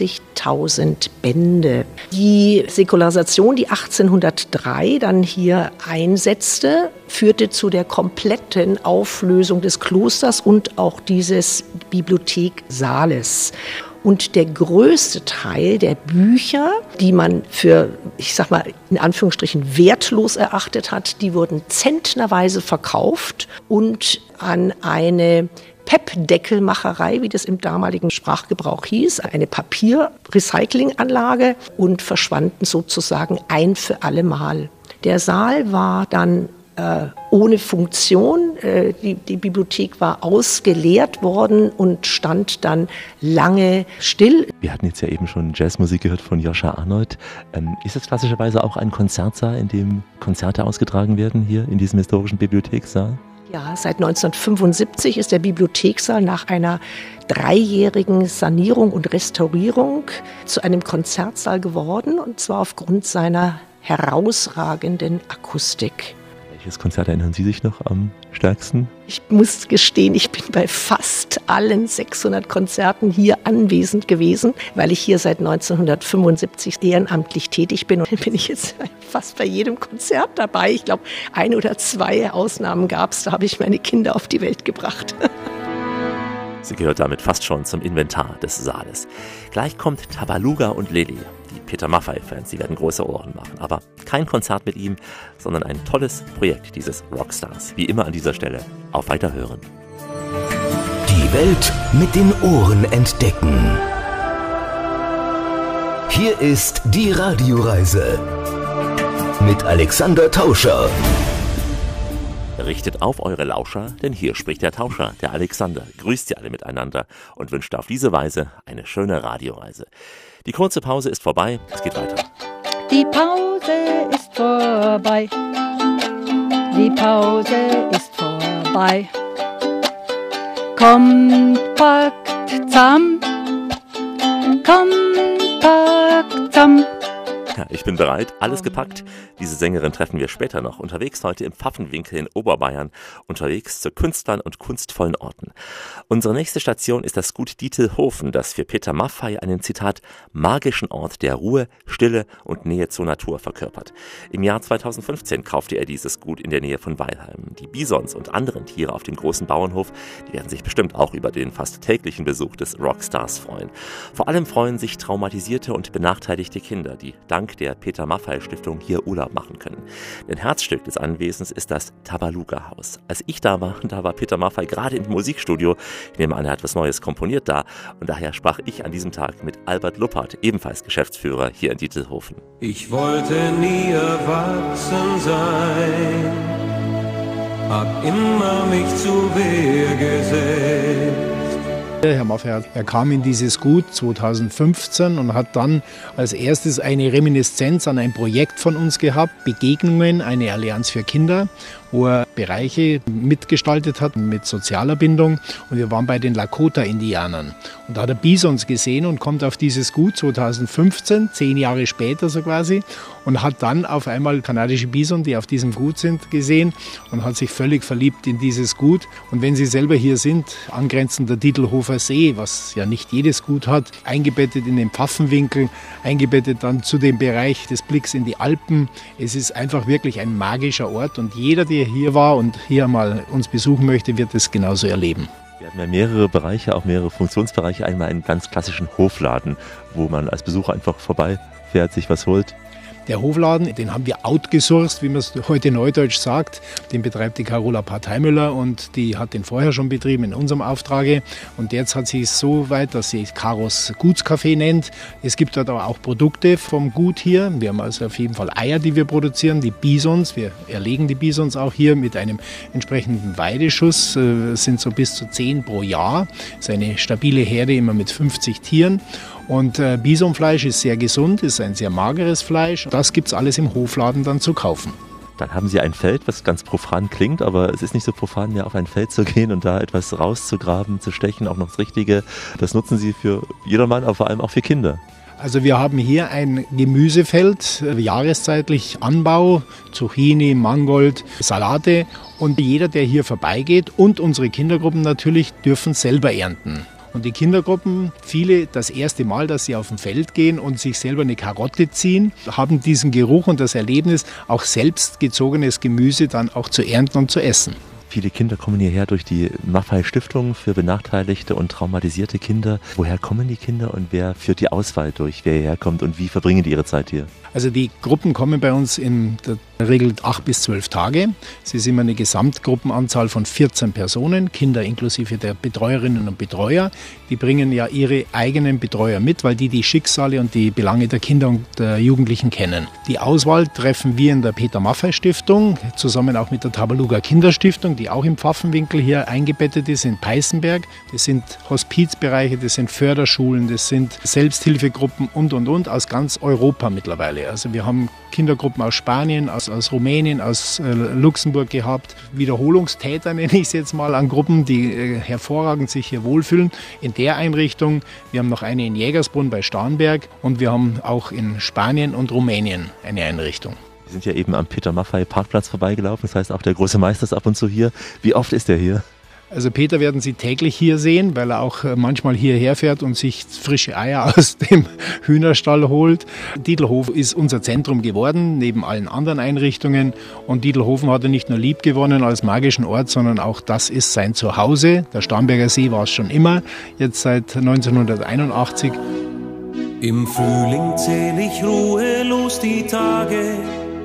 80.000 Bände. Die Säkularisation, die 1803 dann hier einsetzte, führte zu der kompletten Auflösung des Klosters und auch dieses Bibliotheksaales. Und der größte Teil der Bücher, die man für, ich sag mal, in Anführungsstrichen wertlos erachtet hat, die wurden zentnerweise verkauft und an eine Pep-Deckelmacherei, wie das im damaligen Sprachgebrauch hieß, eine Papierrecyclinganlage und verschwanden sozusagen ein für alle Mal. Der Saal war dann ohne Funktion. Die Bibliothek war ausgeleert worden und stand dann lange still. Wir hatten jetzt ja eben schon Jazzmusik gehört von Joscha Arnold. Ist das klassischerweise auch ein Konzertsaal, in dem Konzerte ausgetragen werden, hier in diesem historischen Bibliothekssaal? Ja, seit 1975 ist der Bibliothekssaal nach einer 3-jährigen Sanierung und Restaurierung zu einem Konzertsaal geworden, und zwar aufgrund seiner herausragenden Akustik. Welches Konzert erinnern Sie sich noch am stärksten? Ich muss gestehen, ich bin bei fast allen 600 Konzerten hier anwesend gewesen, weil ich hier seit 1975 ehrenamtlich tätig bin. Und bin ich jetzt fast bei jedem Konzert dabei. Ich glaube, 1 oder 2 Ausnahmen gab es, da habe ich meine Kinder auf die Welt gebracht. Sie gehört damit fast schon zum Inventar des Saales. Gleich kommt Tabaluga und Lilly. Die Peter Maffay-Fans, die werden große Ohren machen. Aber kein Konzert mit ihm, sondern ein tolles Projekt dieses Rockstars. Wie immer an dieser Stelle. Auf Weiterhören. Die Welt mit den Ohren entdecken. Hier ist die Radioreise mit Alexander Tauscher. Richtet auf eure Lauscher, denn hier spricht der Tauscher, der Alexander, grüßt ihr alle miteinander und wünscht auf diese Weise eine schöne Radioreise. Die kurze Pause ist vorbei, es geht weiter. Die Pause ist vorbei. Die Pause ist vorbei. Kommt, packt zusammen. Kommt, packt zusammen. Ja, ich bin bereit, alles gepackt. Diese Sängerin treffen wir später noch. Unterwegs heute im Pfaffenwinkel in Oberbayern. Unterwegs zu Künstlern und kunstvollen Orten. Unsere nächste Station ist das Gut Dietelhofen, das für Peter Maffay einen, Zitat, magischen Ort der Ruhe, Stille und Nähe zur Natur verkörpert. Im Jahr 2015 kaufte er dieses Gut in der Nähe von Weilheim. Die Bisons und anderen Tiere auf dem großen Bauernhof, die werden sich bestimmt auch über den fast täglichen Besuch des Rockstars freuen. Vor allem freuen sich traumatisierte und benachteiligte Kinder, die dank der Peter Maffay Stiftung hier Urlaub machen können. Denn Herzstück des Anwesens ist das Tabaluga-Haus. Als ich da war Peter Maffay gerade im Musikstudio. Ich nehme an, er hat was Neues komponiert da. Und daher sprach ich an diesem Tag mit Albert Luppert, ebenfalls Geschäftsführer hier in Dietelhofen. Ich wollte nie erwachsen sein, hab immer mich zur Wehr gesetzt. Herr Maffay, er kam in dieses Gut 2015 und hat dann als erstes eine Reminiszenz an ein Projekt von uns gehabt, Begegnungen, eine Allianz für Kinder, wo er Bereiche mitgestaltet hat mit sozialer Bindung. Und wir waren bei den Lakota-Indianern. Und da hat er Bisons gesehen und kommt auf dieses Gut 2015, 10 Jahre später so quasi, und hat dann auf einmal kanadische Bison, die auf diesem Gut sind, gesehen und hat sich völlig verliebt in dieses Gut. Und wenn Sie selber hier sind, angrenzend der Dietelhofer See, was ja nicht jedes Gut hat, eingebettet in den Pfaffenwinkel, eingebettet dann zu dem Bereich des Blicks in die Alpen. Es ist einfach wirklich ein magischer Ort und jeder, der hier war und hier mal uns besuchen möchte, wird es genauso erleben. Wir haben ja mehrere Bereiche, auch mehrere Funktionsbereiche. Einmal einen ganz klassischen Hofladen, wo man als Besucher einfach vorbei fährt, sich was holt? Der Hofladen, den haben wir outgesourced, wie man es heute neudeutsch sagt. Den betreibt die Carola Parteimüller und die hat den vorher schon betrieben in unserem Auftrage. Und jetzt hat sie es so weit, dass sie Caros Gutscafé nennt. Es gibt dort aber auch Produkte vom Gut hier. Wir haben also auf jeden Fall Eier, die wir produzieren, die Bisons. Wir erlegen die Bisons auch hier mit einem entsprechenden Weideschuss. Es sind so bis zu 10 pro Jahr. Das ist eine stabile Herde, immer mit 50 Tieren. Und Bisonfleisch ist sehr gesund, ist ein sehr mageres Fleisch. Das gibt es alles im Hofladen dann zu kaufen. Dann haben Sie ein Feld, was ganz profan klingt, aber es ist nicht so profan, mehr auf ein Feld zu gehen und da etwas rauszugraben, zu stechen, auch noch das Richtige. Das nutzen Sie für jedermann, aber vor allem auch für Kinder. Also wir haben hier ein Gemüsefeld, jahreszeitlich Anbau, Zucchini, Mangold, Salate. Und jeder, der hier vorbeigeht und unsere Kindergruppen natürlich, dürfen selber ernten. Und die Kindergruppen, viele das erste Mal, dass sie auf dem Feld gehen und sich selber eine Karotte ziehen, haben diesen Geruch und das Erlebnis, auch selbst gezogenes Gemüse dann auch zu ernten und zu essen. Viele Kinder kommen hierher durch die Maffei-Stiftung für benachteiligte und traumatisierte Kinder. Woher kommen die Kinder und wer führt die Auswahl durch, wer hierher kommt und wie verbringen die ihre Zeit hier? Also die Gruppen kommen bei uns in der Regel 8 bis 12 Tage. Es ist immer eine Gesamtgruppenanzahl von 14 Personen, Kinder inklusive der Betreuerinnen und Betreuer. Die bringen ja ihre eigenen Betreuer mit, weil die Schicksale und die Belange der Kinder und der Jugendlichen kennen. Die Auswahl treffen wir in der Peter-Maffei-Stiftung, zusammen auch mit der Tabaluga Kinderstiftung, die auch im Pfaffenwinkel hier eingebettet ist, in Peißenberg. Das sind Hospizbereiche, das sind Förderschulen, das sind Selbsthilfegruppen und aus ganz Europa mittlerweile. Also wir haben Kindergruppen aus Spanien, aus Rumänien, aus Luxemburg gehabt. Wiederholungstäter nenne ich es jetzt mal an Gruppen, die hervorragend sich hier wohlfühlen. In der Einrichtung, wir haben noch eine in Jägersbrunn bei Starnberg und wir haben auch in Spanien und Rumänien eine Einrichtung. Wir sind ja eben am Peter-Maffei-Parkplatz vorbeigelaufen, das heißt auch der große Meister ist ab und zu hier. Wie oft ist er hier? Also Peter werden Sie täglich hier sehen, weil er auch manchmal hierher fährt und sich frische Eier aus dem Hühnerstall holt. Diedelhofen ist unser Zentrum geworden, neben allen anderen Einrichtungen. Und Diedelhofen hat er nicht nur lieb gewonnen als magischen Ort, sondern auch das ist sein Zuhause. Der Starnberger See war es schon immer, jetzt seit 1981. Im Frühling zähl ich ruhelos die Tage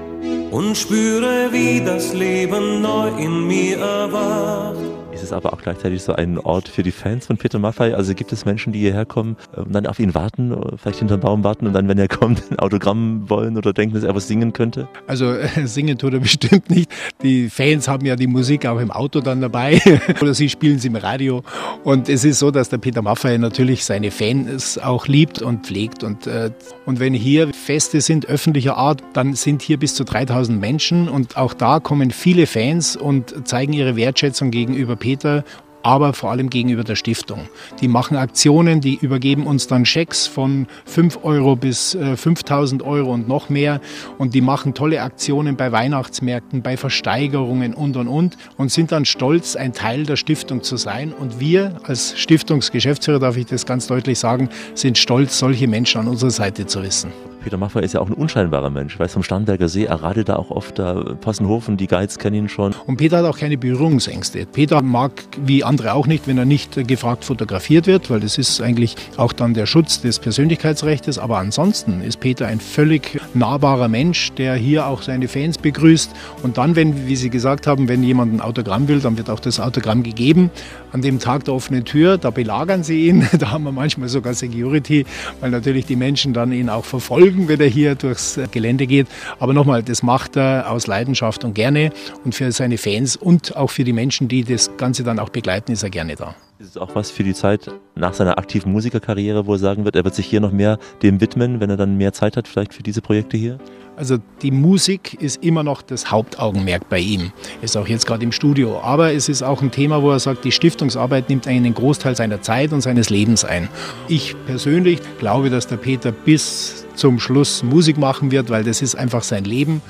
und spüre, wie das Leben neu in mir erwacht. Ist es aber auch gleichzeitig so ein Ort für die Fans von Peter Maffei? Also gibt es Menschen, die hierher kommen und dann auf ihn warten, vielleicht hinterm Baum warten und dann, wenn er kommt, ein Autogramm wollen oder denken, dass er was singen könnte? Also singen tut er bestimmt nicht. Die Fans haben ja die Musik auch im Auto dann dabei oder sie spielen sie im Radio. Und es ist so, dass der Peter Maffei natürlich seine Fans auch liebt und pflegt. Und wenn hier Feste sind öffentlicher Art, dann sind hier bis zu 3000 Menschen und auch da kommen viele Fans und zeigen ihre Wertschätzung gegenüber Peter, aber vor allem gegenüber der Stiftung. Die machen Aktionen, die übergeben uns dann Schecks von 5 Euro bis 5.000 Euro und noch mehr. Und die machen tolle Aktionen bei Weihnachtsmärkten, bei Versteigerungen und sind dann stolz, ein Teil der Stiftung zu sein. Und wir als Stiftungsgeschäftsführer, darf ich das ganz deutlich sagen, sind stolz, solche Menschen an unserer Seite zu wissen. Peter Maffei ist ja auch ein unscheinbarer Mensch. Ich weiß vom Starnberger See, er radelt da auch oft, da Possenhofen, die Guides kennen ihn schon. Und Peter hat auch keine Berührungsängste. Peter mag, wie andere auch nicht, wenn er nicht gefragt fotografiert wird, weil das ist eigentlich auch dann der Schutz des Persönlichkeitsrechts. Aber ansonsten ist Peter ein völlig nahbarer Mensch, der hier auch seine Fans begrüßt. Und dann, wenn, wie Sie gesagt haben, wenn jemand ein Autogramm will, dann wird auch das Autogramm gegeben. An dem Tag der offenen Tür, da belagern sie ihn. Da haben wir manchmal sogar Security, weil natürlich die Menschen dann ihn auch verfolgen, wenn er hier durchs Gelände geht. Aber nochmal, das macht er aus Leidenschaft und gerne. Und für seine Fans und auch für die Menschen, die das Ganze dann auch begleiten, ist er gerne da. Ist es auch was für die Zeit nach seiner aktiven Musikerkarriere, wo er sagen wird, er wird sich hier noch mehr dem widmen, wenn er dann mehr Zeit hat, vielleicht für diese Projekte hier? Also die Musik ist immer noch das Hauptaugenmerk bei ihm. Ist auch jetzt gerade im Studio. Aber es ist auch ein Thema, wo er sagt, die Stiftungsarbeit nimmt einen Großteil seiner Zeit und seines Lebens ein. Ich persönlich glaube, dass der Peter bis zum Schluss Musik machen wird, weil das ist einfach sein Leben.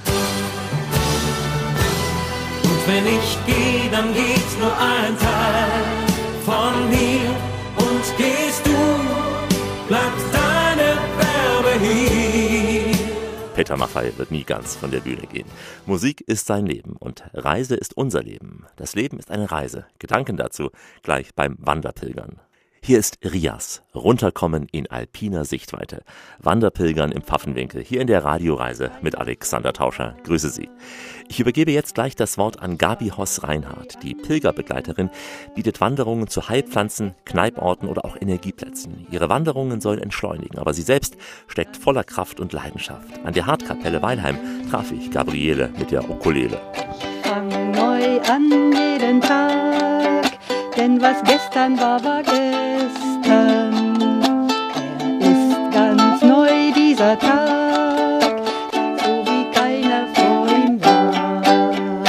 Und wenn ich gehe, dann geht's nur ein Teil von mir. Und gehst du, bleibt deine Werbe hier. Peter Maffei wird nie ganz von der Bühne gehen. Musik ist sein Leben und Reise ist unser Leben. Das Leben ist eine Reise. Gedanken dazu gleich beim Wanderpilgern. Hier ist Rias, runterkommen in alpiner Sichtweite. Wanderpilgern im Pfaffenwinkel, hier in der Radioreise mit Alexander Tauscher. Grüße Sie. Ich übergebe jetzt gleich das Wort an Gabi Hoss-Reinhardt. Die Pilgerbegleiterin bietet Wanderungen zu Heilpflanzen, Kneiporten oder auch Energieplätzen. Ihre Wanderungen sollen entschleunigen, aber sie selbst steckt voller Kraft und Leidenschaft. An der Hartkapelle Weilheim traf ich Gabriele mit der Ukulele. Fang neu an jeden Tag, denn was gestern war, war gestern. Er ist ganz neu dieser Tag, so wie keiner vor ihm war.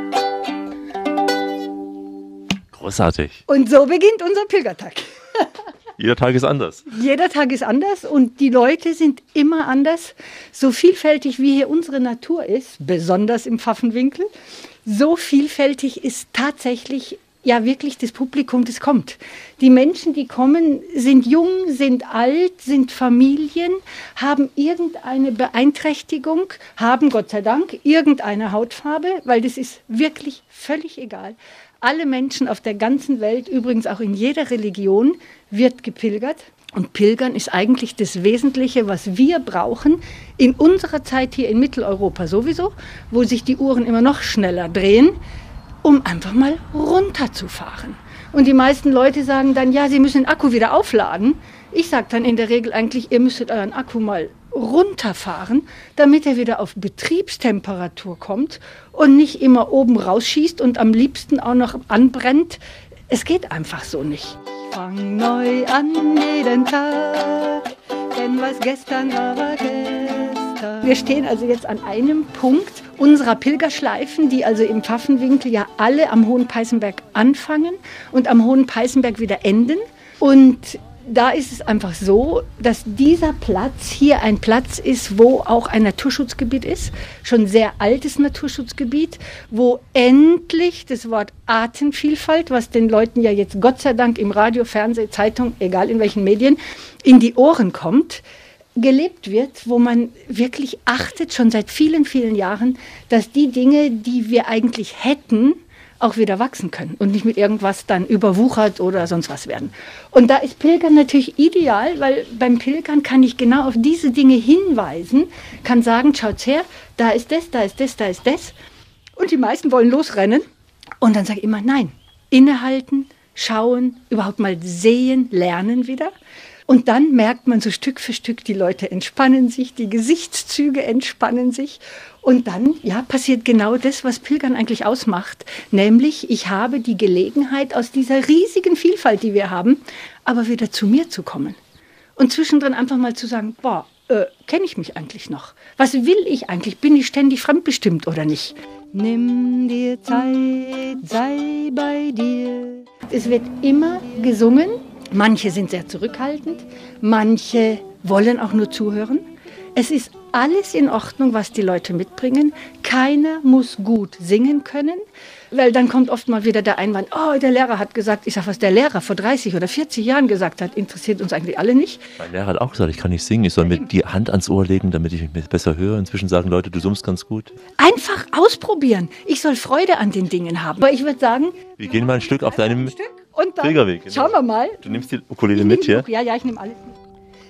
Großartig. Und so beginnt unser Pilgertag. Jeder Tag ist anders. Jeder Tag ist anders und die Leute sind immer anders. So vielfältig wie hier unsere Natur ist, besonders im Pfaffenwinkel, so vielfältig ist tatsächlich ja wirklich das Publikum, das kommt. Die Menschen, die kommen, sind jung, sind alt, sind Familien, haben irgendeine Beeinträchtigung, haben Gott sei Dank irgendeine Hautfarbe, weil das ist wirklich völlig egal. Alle Menschen auf der ganzen Welt, übrigens auch in jeder Religion, wird gepilgert. Und Pilgern ist eigentlich das Wesentliche, was wir brauchen, in unserer Zeit hier in Mitteleuropa sowieso, wo sich die Uhren immer noch schneller drehen, um einfach mal runterzufahren. Und die meisten Leute sagen dann, ja, sie müssen den Akku wieder aufladen. Ich sage dann in der Regel eigentlich, ihr müsstet euren Akku mal runterfahren, damit er wieder auf Betriebstemperatur kommt und nicht immer oben rausschießt und am liebsten auch noch anbrennt. Es geht einfach so nicht. Fang neu an jeden Tag, denn was gestern war, war gestern. Wir stehen also jetzt an einem Punkt unserer Pilgerschleifen, die also im Pfaffenwinkel ja alle am Hohen Peißenberg anfangen und am Hohen Peißenberg wieder enden. Und da ist es einfach so, dass dieser Platz hier ein Platz ist, wo auch ein Naturschutzgebiet ist, schon sehr altes Naturschutzgebiet, wo endlich das Wort Artenvielfalt, was den Leuten ja jetzt Gott sei Dank im Radio, Fernsehen, Zeitung, egal in welchen Medien, in die Ohren kommt, gelebt wird, wo man wirklich achtet, schon seit vielen, vielen Jahren, dass die Dinge, die wir eigentlich hätten, auch wieder wachsen können und nicht mit irgendwas dann überwuchert oder sonst was werden. Und da ist Pilgern natürlich ideal, weil beim Pilgern kann ich genau auf diese Dinge hinweisen, kann sagen, schaut's her, da ist das, da ist das, da ist das. Und die meisten wollen losrennen. Und dann sage ich immer, nein, innehalten, schauen, überhaupt mal sehen, lernen wieder. Und dann merkt man so Stück für Stück, die Leute entspannen sich, die Gesichtszüge entspannen sich. Und dann ja, passiert genau das, was Pilgern eigentlich ausmacht. Nämlich, ich habe die Gelegenheit, aus dieser riesigen Vielfalt, die wir haben, aber wieder zu mir zu kommen. Und zwischendrin einfach mal zu sagen, boah, kenne ich mich eigentlich noch? Was will ich eigentlich? Bin ich ständig fremdbestimmt oder nicht? Nimm dir Zeit, sei bei dir. Es wird immer gesungen. Manche sind sehr zurückhaltend, manche wollen auch nur zuhören. Es ist alles in Ordnung, was die Leute mitbringen. Keiner muss gut singen können, weil dann kommt oft mal wieder der Einwand, oh, der Lehrer hat gesagt, ich sage, was der Lehrer vor 30 oder 40 Jahren gesagt hat, interessiert uns eigentlich alle nicht. Mein Lehrer hat auch gesagt, ich kann nicht singen, ich soll mir die Hand ans Ohr legen, damit ich mich besser höre. Inzwischen sagen Leute, du summst ganz gut. Einfach ausprobieren. Ich soll Freude an den Dingen haben. Aber ich würde sagen, wir gehen mal ein Stück auf deinem und dann Pilgerweg. Genau. Schauen wir mal. Du nimmst die Ukulele mit hier? Ja, ich nehme alles mit.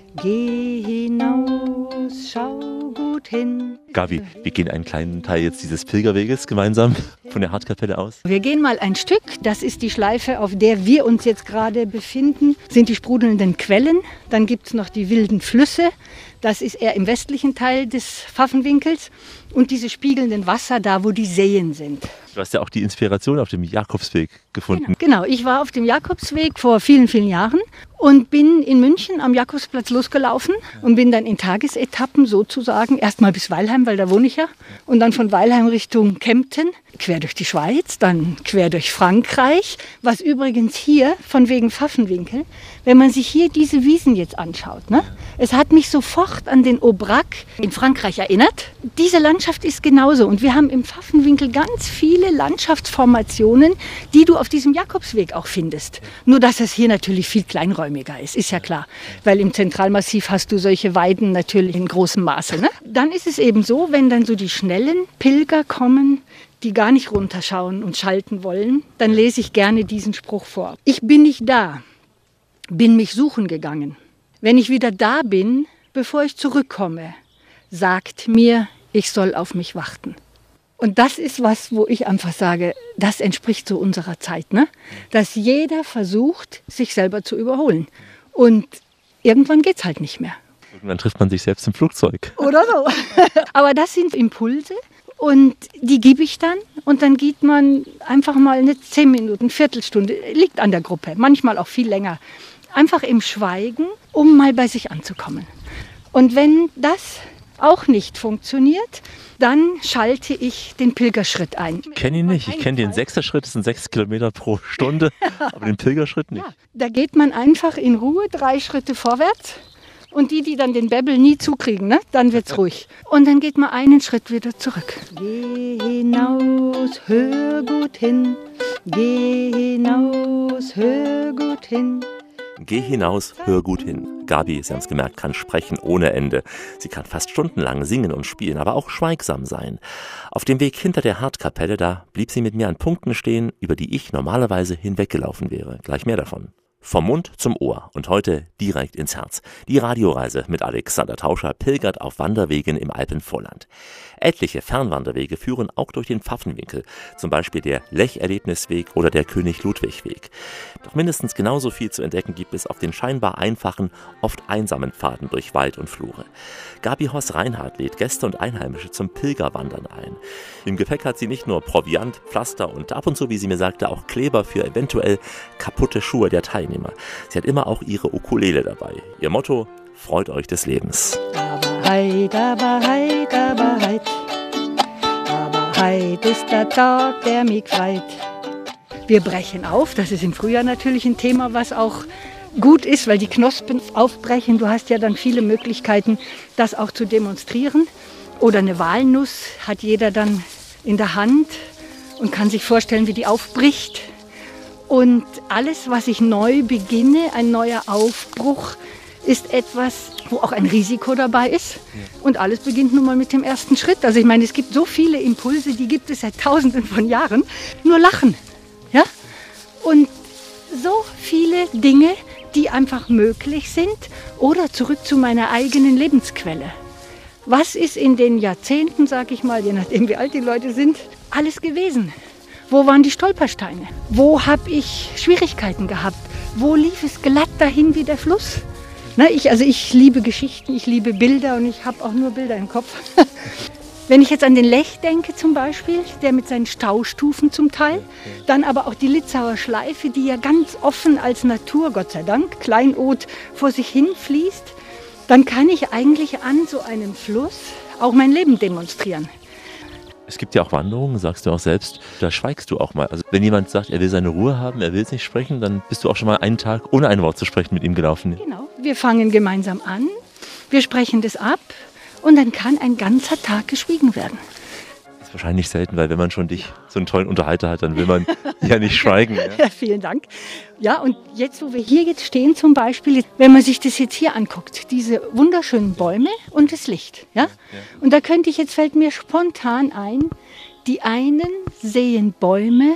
Geh hinaus, schau gut hin. Gabi, wir gehen einen kleinen Teil jetzt dieses Pilgerweges gemeinsam von der Hartkapelle aus. Wir gehen mal ein Stück, das ist die Schleife, auf der wir uns jetzt gerade befinden, sind die sprudelnden Quellen. Dann gibt es noch die wilden Flüsse, das ist eher im westlichen Teil des Pfaffenwinkels. Und diese spiegelnden Wasser da, wo die Seen sind. Du hast ja auch die Inspiration auf dem Jakobsweg gefunden. Genau, ich war auf dem Jakobsweg vor vielen, vielen Jahren und bin in München am Jakobsplatz losgelaufen und bin dann in Tagesetappen sozusagen erstmal bis Weilheim, weil da wohne ich ja, und dann von Weilheim Richtung Kempten, quer durch die Schweiz, dann quer durch Frankreich, was übrigens hier von wegen Pfaffenwinkel, wenn man sich hier diese Wiesen jetzt anschaut, ne? Es hat mich sofort an den Aubrac in Frankreich erinnert. Diese Landschaft ist genauso und wir haben im Pfaffenwinkel ganz viele Landschaftsformationen, die du auf diesem Jakobsweg auch findest. Nur dass es hier natürlich viel kleinräumiger ist ja klar, weil im Zentralmassiv hast du solche Weiden natürlich in großem Maße. Ne? Dann ist es eben so, wenn dann so die schnellen Pilger kommen, die gar nicht runterschauen und schalten wollen, dann lese ich gerne diesen Spruch vor. Ich bin nicht da, bin mich suchen gegangen. Wenn ich wieder da bin, bevor ich zurückkomme, sagt mir, ich soll auf mich warten. Und das ist was, wo ich einfach sage, das entspricht so unserer Zeit, ne? Dass jeder versucht, sich selber zu überholen. Und irgendwann geht's halt nicht mehr. Irgendwann trifft man sich selbst im Flugzeug. Oder so. Aber das sind Impulse und die gebe ich dann. Und dann geht man einfach mal eine 10 Minuten, Viertelstunde, liegt an der Gruppe, manchmal auch viel länger, einfach im Schweigen, um mal bei sich anzukommen. Und wenn das auch nicht funktioniert, dann schalte ich den Pilgerschritt ein. Ich kenne ihn nicht. Ich kenne den 6er-Schritt, das sind 6 Kilometer pro Stunde, aber den Pilgerschritt nicht. Ja, da geht man einfach in Ruhe 3 Schritte vorwärts. Und die dann den Bäbbel nie zukriegen, ne? Dann wird's ruhig. Und dann geht man einen Schritt wieder zurück. Geh hinaus, hör gut hin. Geh hinaus, hör gut hin. Geh hinaus, hör gut hin. Gabi, Sie haben es gemerkt, kann sprechen ohne Ende. Sie kann fast stundenlang singen und spielen, aber auch schweigsam sein. Auf dem Weg hinter der Hartkapelle, da blieb sie mit mir an Punkten stehen, über die ich normalerweise hinweggelaufen wäre. Gleich mehr davon. Vom Mund zum Ohr und heute direkt ins Herz. Die Radioreise mit Alexander Tauscher pilgert auf Wanderwegen im Alpenvorland. Etliche Fernwanderwege führen auch durch den Pfaffenwinkel, zum Beispiel der Lech-Erlebnisweg oder der König-Ludwig-Weg. Doch mindestens genauso viel zu entdecken gibt es auf den scheinbar einfachen, oft einsamen Pfaden durch Wald und Flure. Gabi Hoss-Reinhardt lädt Gäste und Einheimische zum Pilgerwandern ein. Im Gepäck hat sie nicht nur Proviant, Pflaster und ab und zu, wie sie mir sagte, auch Kleber für eventuell kaputte Schuhe der Teilnehmer. Sie hat immer auch ihre Ukulele dabei. Ihr Motto: Freut euch des Lebens. Aber heit, aber heit, aber heit. Aber heit ist der Tag, der mich freit. Wir brechen auf, das ist im Frühjahr natürlich ein Thema, was auch gut ist, weil die Knospen aufbrechen. Du hast ja dann viele Möglichkeiten, das auch zu demonstrieren. Oder eine Walnuss hat jeder dann in der Hand und kann sich vorstellen, wie die aufbricht. Und alles, was ich neu beginne, ein neuer Aufbruch, ist etwas, wo auch ein Risiko dabei ist. Und alles beginnt nun mal mit dem ersten Schritt. Also ich meine, es gibt so viele Impulse, die gibt es seit Tausenden von Jahren. Nur Lachen. Ja? Und so viele Dinge, die einfach möglich sind. Oder zurück zu meiner eigenen Lebensquelle. Was ist in den Jahrzehnten, sag ich mal, je nachdem wie alt die Leute sind, alles gewesen? Wo waren die Stolpersteine? Wo habe ich Schwierigkeiten gehabt? Wo lief es glatt dahin wie der Fluss? Na, ich liebe Geschichten, ich liebe Bilder und ich habe auch nur Bilder im Kopf. Wenn ich jetzt an den Lech denke zum Beispiel, der mit seinen Staustufen zum Teil, dann aber auch die Litzauer Schleife, die ja ganz offen als Natur, Gott sei Dank, Kleinod vor sich hin fließt, dann kann ich eigentlich an so einem Fluss auch mein Leben demonstrieren. Es gibt ja auch Wanderungen, sagst du auch selbst, da schweigst du auch mal. Also wenn jemand sagt, er will seine Ruhe haben, er will es nicht sprechen, dann bist du auch schon mal einen Tag ohne ein Wort zu sprechen mit ihm gelaufen. Genau, wir fangen gemeinsam an, wir sprechen das ab und dann kann ein ganzer Tag geschwiegen werden. Das ist wahrscheinlich selten, weil wenn man schon dich, so einen tollen Unterhalter hat, dann will man ja nicht schweigen. Ja? Ja, vielen Dank. Ja, und jetzt, wo wir hier jetzt stehen zum Beispiel, wenn man sich das jetzt hier anguckt, diese wunderschönen Bäume und das Licht. Ja? Und da könnte ich, jetzt fällt mir spontan ein, die einen sehen Bäume,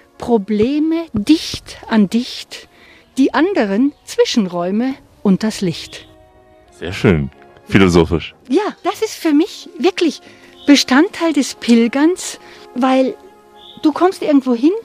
Probleme dicht an dicht, die anderen Zwischenräume und das Licht. Sehr schön, philosophisch. Ja, das ist für mich wirklich Bestandteil des Pilgerns, weil du kommst irgendwo hin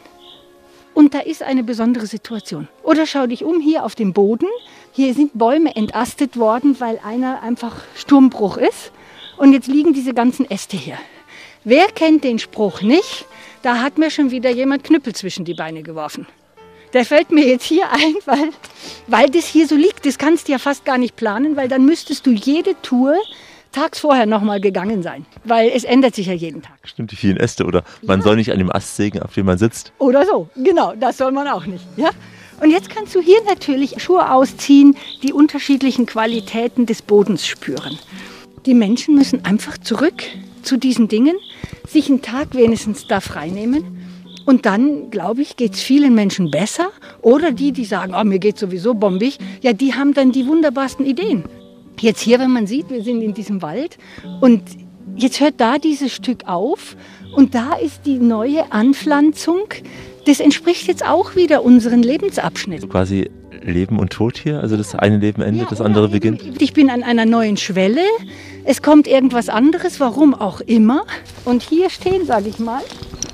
und da ist eine besondere Situation. Oder schau dich um hier auf dem Boden. Hier sind Bäume entastet worden, weil einer einfach Sturmbruch ist. Und jetzt liegen diese ganzen Äste hier. Wer kennt den Spruch nicht? Da hat mir schon wieder jemand Knüppel zwischen die Beine geworfen. Der fällt mir jetzt hier ein, weil das hier so liegt. Das kannst du ja fast gar nicht planen, weil dann müsstest du jede Tour tags vorher nochmal gegangen sein, weil es ändert sich ja jeden Tag. Stimmt, die vielen Äste oder man soll nicht an dem Ast sägen, auf dem man sitzt. Oder so, genau, das soll man auch nicht. Ja? Und jetzt kannst du hier natürlich Schuhe ausziehen, die unterschiedlichen Qualitäten des Bodens spüren. Die Menschen müssen einfach zurück zu diesen Dingen, sich einen Tag wenigstens da freinehmen. Und dann, glaube ich, geht es vielen Menschen besser. Oder die sagen, oh, mir geht sowieso bombig, ja, die haben dann die wunderbarsten Ideen. Jetzt hier, wenn man sieht, wir sind in diesem Wald und jetzt hört da dieses Stück auf und da ist die neue Anpflanzung das entspricht jetzt auch wieder unseren Lebensabschnitten. Also quasi Leben und Tod hier, also das eine Leben endet, das andere beginnt. Ich bin an einer neuen Schwelle, es kommt irgendwas anderes, warum auch immer. Und hier stehen, sage ich mal,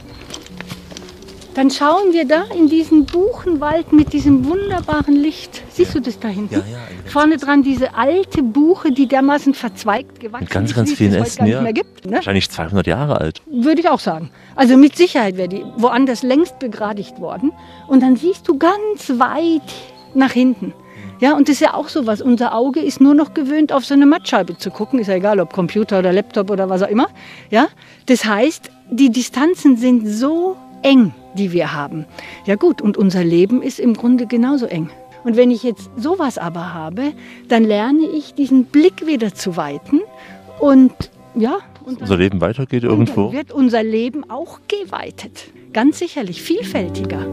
dann schauen wir da in diesen Buchenwald mit diesem wunderbaren Licht. Siehst du das da hinten? Ja. Vorne dran diese alte Buche, die dermaßen verzweigt gewachsen ist. Mit ganz vielen Ästen, ja. Gibt, ne? Wahrscheinlich 200 Jahre alt. Würde ich auch sagen. Also mit Sicherheit wäre die woanders längst begradigt worden. Und dann siehst du ganz weit nach hinten. Ja, und das ist ja auch so was. Unser Auge ist nur noch gewöhnt, auf so eine Mattscheibe zu gucken. Ist ja egal, ob Computer oder Laptop oder was auch immer. Ja, das heißt, die Distanzen sind so eng, die wir haben. Ja gut, und unser Leben ist im Grunde genauso eng. Und wenn ich jetzt sowas aber habe, dann lerne ich diesen Blick wieder zu weiten und ja. Und unser Leben weitergeht irgendwo. Dann wird unser Leben auch geweitet. Ganz sicherlich, vielfältiger.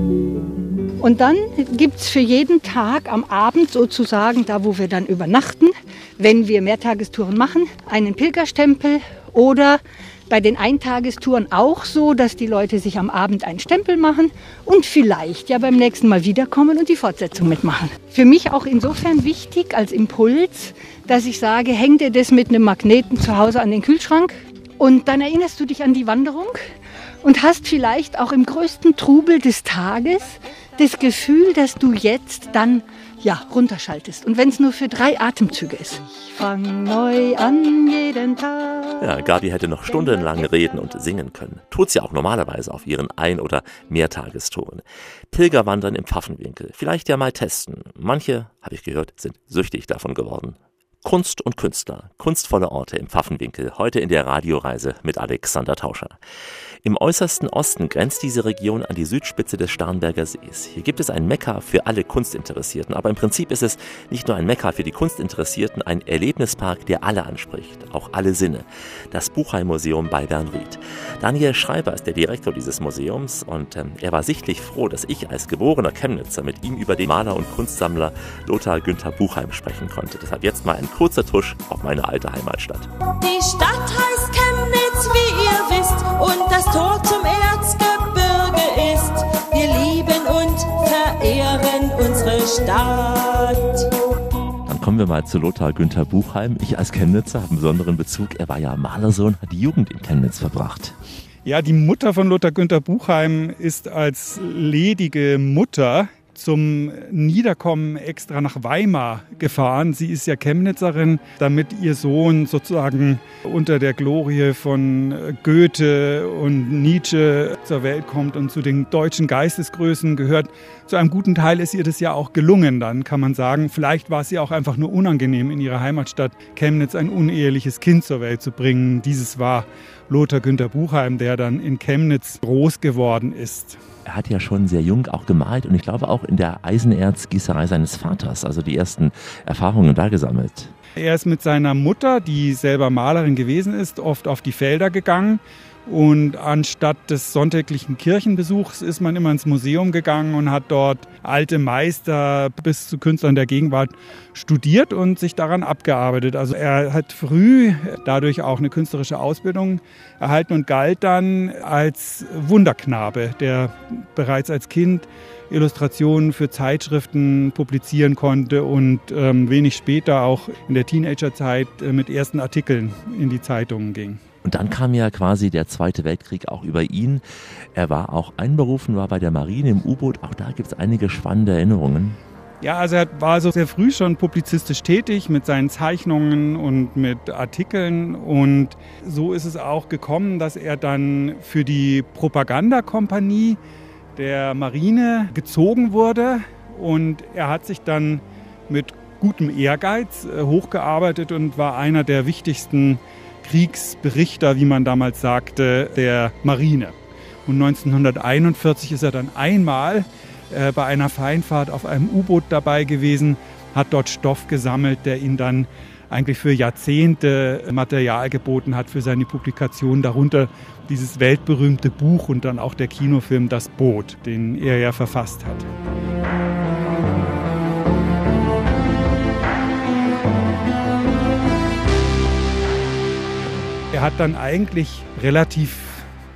Und dann gibt es für jeden Tag am Abend sozusagen, da wo wir dann übernachten, wenn wir Mehrtagestouren machen, einen Pilgerstempel oder bei den Eintagestouren auch so, dass die Leute sich am Abend einen Stempel machen und vielleicht ja beim nächsten Mal wiederkommen und die Fortsetzung mitmachen. Für mich auch insofern wichtig als Impuls, dass ich sage, häng dir das mit einem Magneten zu Hause an den Kühlschrank und dann erinnerst du dich an die Wanderung und hast vielleicht auch im größten Trubel des Tages das Gefühl, dass du jetzt dann runterschaltest. Und wenn es nur für 3 Atemzüge ist. Ich fange neu an jeden Tag. Ja, Gabi hätte noch stundenlang reden und singen können. Tut sie auch normalerweise auf ihren Ein- oder Mehrtagestouren. Pilgerwandern im Pfaffenwinkel. Vielleicht ja mal testen. Manche, habe ich gehört, sind süchtig davon geworden. Kunst und Künstler. Kunstvolle Orte im Pfaffenwinkel. Heute in der Radioreise mit Alexander Tauscher. Im äußersten Osten grenzt diese Region an die Südspitze des Starnberger Sees. Hier gibt es ein Mekka für alle Kunstinteressierten, aber im Prinzip ist es nicht nur ein Mekka für die Kunstinteressierten, ein Erlebnispark, der alle anspricht, auch alle Sinne. Das Buchheim-Museum bei Bernried. Daniel Schreiber ist der Direktor dieses Museums und er war sichtlich froh, dass ich als geborener Chemnitzer mit ihm über den Maler und Kunstsammler Lothar Günther Buchheim sprechen konnte. Deshalb jetzt mal ein kurzer Tusch auf meine alte Heimatstadt. Die Stadt heißt Chemnitz, wie ihr wisst, und das Tor zum Erzgebirge ist. Wir lieben und verehren unsere Stadt. Dann kommen wir mal zu Lothar Günther Buchheim. Ich als Chemnitzer habe einen besonderen Bezug. Er war ja Malersohn, hat die Jugend in Chemnitz verbracht. Ja, die Mutter von Lothar Günther Buchheim ist als ledige Mutter zum Niederkommen extra nach Weimar gefahren. Sie ist ja Chemnitzerin, damit ihr Sohn sozusagen unter der Glorie von Goethe und Nietzsche zur Welt kommt und zu den deutschen Geistesgrößen gehört. Zu einem guten Teil ist ihr das ja auch gelungen, dann kann man sagen. Vielleicht war es ihr auch einfach nur unangenehm, in ihrer Heimatstadt Chemnitz ein uneheliches Kind zur Welt zu bringen. Dieses war Lothar Günther Buchheim, der dann in Chemnitz groß geworden ist. Er hat ja schon sehr jung auch gemalt und ich glaube auch in der Eisenerzgießerei seines Vaters, also die ersten Erfahrungen da gesammelt. Er ist mit seiner Mutter, die selber Malerin gewesen ist, oft auf die Felder gegangen. Und anstatt des sonntäglichen Kirchenbesuchs ist man immer ins Museum gegangen und hat dort alte Meister bis zu Künstlern der Gegenwart studiert und sich daran abgearbeitet. Also er hat früh dadurch auch eine künstlerische Ausbildung erhalten und galt dann als Wunderknabe, der bereits als Kind Illustrationen für Zeitschriften publizieren konnte und wenig später auch in der Teenagerzeit mit ersten Artikeln in die Zeitungen ging. Und dann kam ja quasi der Zweite Weltkrieg auch über ihn. Er war auch einberufen, war bei der Marine im U-Boot. Auch da gibt es einige spannende Erinnerungen. Ja, also er war so sehr früh schon publizistisch tätig mit seinen Zeichnungen und mit Artikeln. Und so ist es auch gekommen, dass er dann für die Propagandakompanie der Marine gezogen wurde. Und er hat sich dann mit gutem Ehrgeiz hochgearbeitet und war einer der wichtigsten Kriegsberichter, wie man damals sagte, der Marine. Und 1941 ist er dann einmal bei einer Feindfahrt auf einem U-Boot dabei gewesen, hat dort Stoff gesammelt, der ihn dann eigentlich für Jahrzehnte Material geboten hat für seine Publikation, darunter dieses weltberühmte Buch und dann auch der Kinofilm Das Boot, den er ja verfasst hat. Er hat dann eigentlich relativ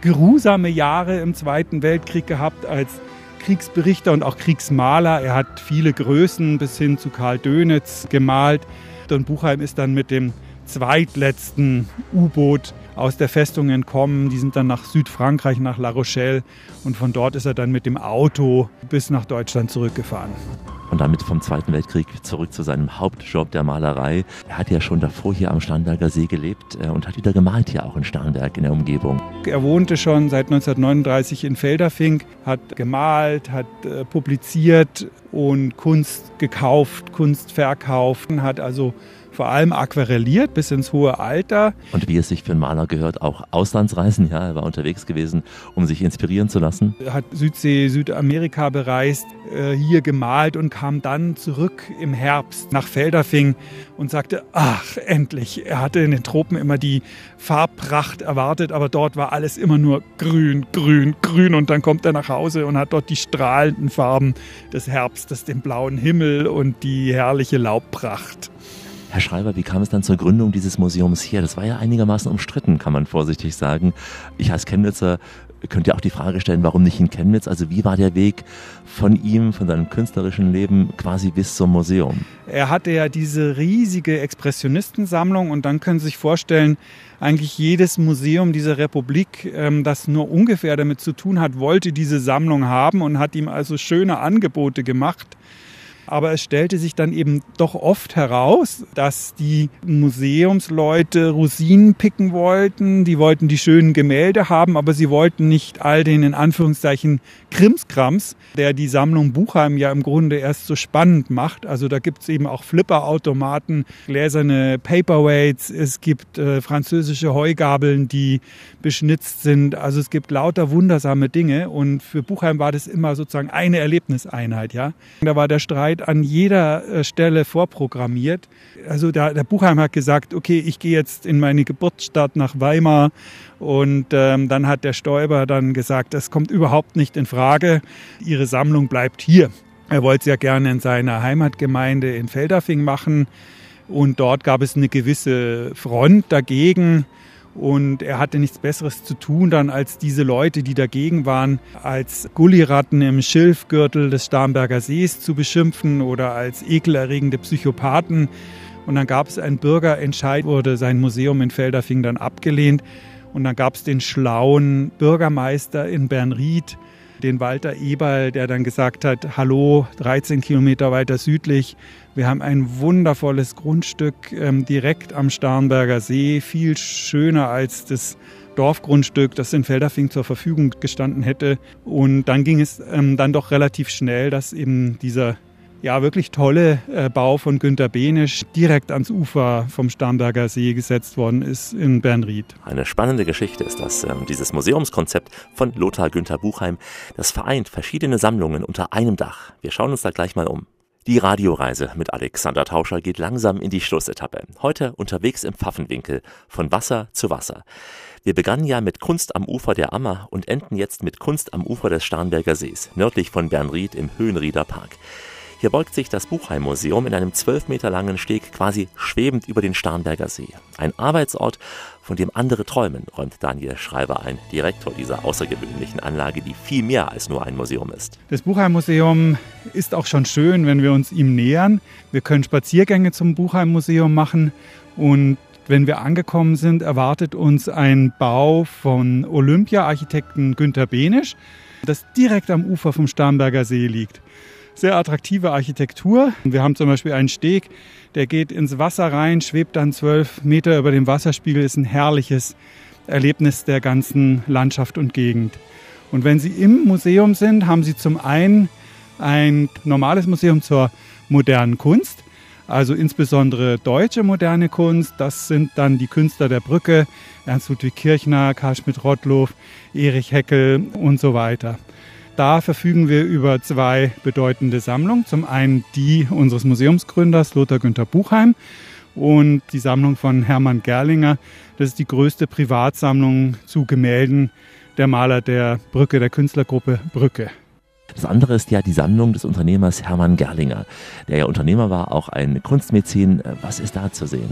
geruhsame Jahre im Zweiten Weltkrieg gehabt als Kriegsberichter und auch Kriegsmaler. Er hat viele Größen bis hin zu Karl Dönitz gemalt. Und Buchheim ist dann mit dem zweitletzten U-Boot aus der Festung entkommen. Die sind dann nach Südfrankreich, nach La Rochelle. Und von dort ist er dann mit dem Auto bis nach Deutschland zurückgefahren. Und damit vom Zweiten Weltkrieg zurück zu seinem Hauptjob der Malerei. Er hat ja schon davor hier am Starnberger See gelebt und hat wieder gemalt hier auch in Starnberg in der Umgebung. Er wohnte schon seit 1939 in Felderfing, hat gemalt, hat publiziert und Kunst gekauft, Kunst verkauft, hat also vor allem aquarelliert bis ins hohe Alter. Und wie es sich für einen Maler gehört, auch Auslandsreisen. Ja, er war unterwegs gewesen, um sich inspirieren zu lassen. Er hat Südsee, Südamerika bereist, hier gemalt und kam dann zurück im Herbst nach Felderfing und sagte, ach, endlich. Er hatte in den Tropen immer die Farbpracht erwartet, aber dort war alles immer nur grün, grün, grün. Und dann kommt er nach Hause und hat dort die strahlenden Farben des Herbstes, den blauen Himmel und die herrliche Laubpracht. Herr Schreiber, wie kam es dann zur Gründung dieses Museums hier? Das war ja einigermaßen umstritten, kann man vorsichtig sagen. Ich als Chemnitzer könnte ja auch die Frage stellen, warum nicht in Chemnitz? Also wie war der Weg von ihm, von seinem künstlerischen Leben quasi bis zum Museum? Er hatte ja diese riesige Expressionistensammlung und dann können Sie sich vorstellen, eigentlich jedes Museum dieser Republik, das nur ungefähr damit zu tun hat, wollte diese Sammlung haben und hat ihm also schöne Angebote gemacht. Aber es stellte sich dann eben doch oft heraus, dass die Museumsleute Rosinen picken wollten. Die wollten die schönen Gemälde haben, aber sie wollten nicht all den in Anführungszeichen Krimskrams, der die Sammlung Buchheim ja im Grunde erst so spannend macht. Also da gibt es eben auch Flipperautomaten, gläserne Paperweights, es gibt französische Heugabeln, die beschnitzt sind. Also es gibt lauter wundersame Dinge und für Buchheim war das immer sozusagen eine Erlebniseinheit. Ja? Da war der Streit an jeder Stelle vorprogrammiert. Also der Buchheim hat gesagt, okay, ich gehe jetzt in meine Geburtsstadt nach Weimar und dann hat der Stoiber dann gesagt, das kommt überhaupt nicht in Frage, Ihre Sammlung bleibt hier. Er wollte es ja gerne in seiner Heimatgemeinde in Felderfing machen und dort gab es eine gewisse Front dagegen. Und er hatte nichts Besseres zu tun, dann als diese Leute, die dagegen waren, als Gulliratten im Schilfgürtel des Starnberger Sees zu beschimpfen oder als ekelerregende Psychopathen. Und dann gab es einen Bürgerentscheid, wurde sein Museum in Felderfing dann abgelehnt. Und dann gab es den schlauen Bürgermeister in Bernried, den Walter Eberl, der dann gesagt hat, hallo, 13 Kilometer weiter südlich, wir haben ein wundervolles Grundstück direkt am Starnberger See, viel schöner als das Dorfgrundstück, das in Felderfing zur Verfügung gestanden hätte. Und dann ging es dann doch relativ schnell, dass eben dieser wirklich tolle Bau von Günter Behnisch direkt ans Ufer vom Starnberger See gesetzt worden ist in Bernried. Eine spannende Geschichte ist das, dieses Museumskonzept von Lothar Günther Buchheim. Das vereint verschiedene Sammlungen unter einem Dach. Wir schauen uns da gleich mal um. Die Radioreise mit Alexander Tauscher geht langsam in die Schlussetappe. Heute unterwegs im Pfaffenwinkel, von Wasser zu Wasser. Wir begannen ja mit Kunst am Ufer der Ammer und enden jetzt mit Kunst am Ufer des Starnberger Sees, nördlich von Bernried im Höhenrieder Park. Hier beugt sich das Buchheim-Museum in einem 12 Meter langen Steg quasi schwebend über den Starnberger See. Ein Arbeitsort, von dem andere träumen, räumt Daniel Schreiber ein, Direktor dieser außergewöhnlichen Anlage, die viel mehr als nur ein Museum ist. Das Buchheim-Museum ist auch schon schön, wenn wir uns ihm nähern. Wir können Spaziergänge zum Buchheim-Museum machen und wenn wir angekommen sind, erwartet uns ein Bau von Olympia-Architekten Günter Behnisch, das direkt am Ufer vom Starnberger See liegt. Sehr attraktive Architektur. Wir haben zum Beispiel einen Steg, der geht ins Wasser rein, schwebt dann 12 Meter über dem Wasserspiegel. Ist ein herrliches Erlebnis der ganzen Landschaft und Gegend. Und wenn Sie im Museum sind, haben Sie zum einen ein normales Museum zur modernen Kunst, also insbesondere deutsche moderne Kunst. Das sind dann die Künstler der Brücke, Ernst Ludwig Kirchner, Karl Schmidt-Rottluff, Erich Heckel und so weiter. Da verfügen wir über zwei bedeutende Sammlungen. Zum einen die unseres Museumsgründers Lothar Günther Buchheim und die Sammlung von Hermann Gerlinger. Das ist die größte Privatsammlung zu Gemälden der Maler der Brücke, der Künstlergruppe Brücke. Das andere ist ja die Sammlung des Unternehmers Hermann Gerlinger, der ja Unternehmer war, auch ein Kunstmäzen. Was ist da zu sehen?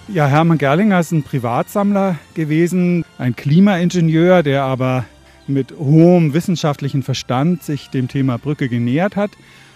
Ja, Hermann Gerlinger ist ein Privatsammler gewesen, ein Klimaingenieur, der aber mit hohem wissenschaftlichen Verstand sich dem Thema Brücke genähert hat.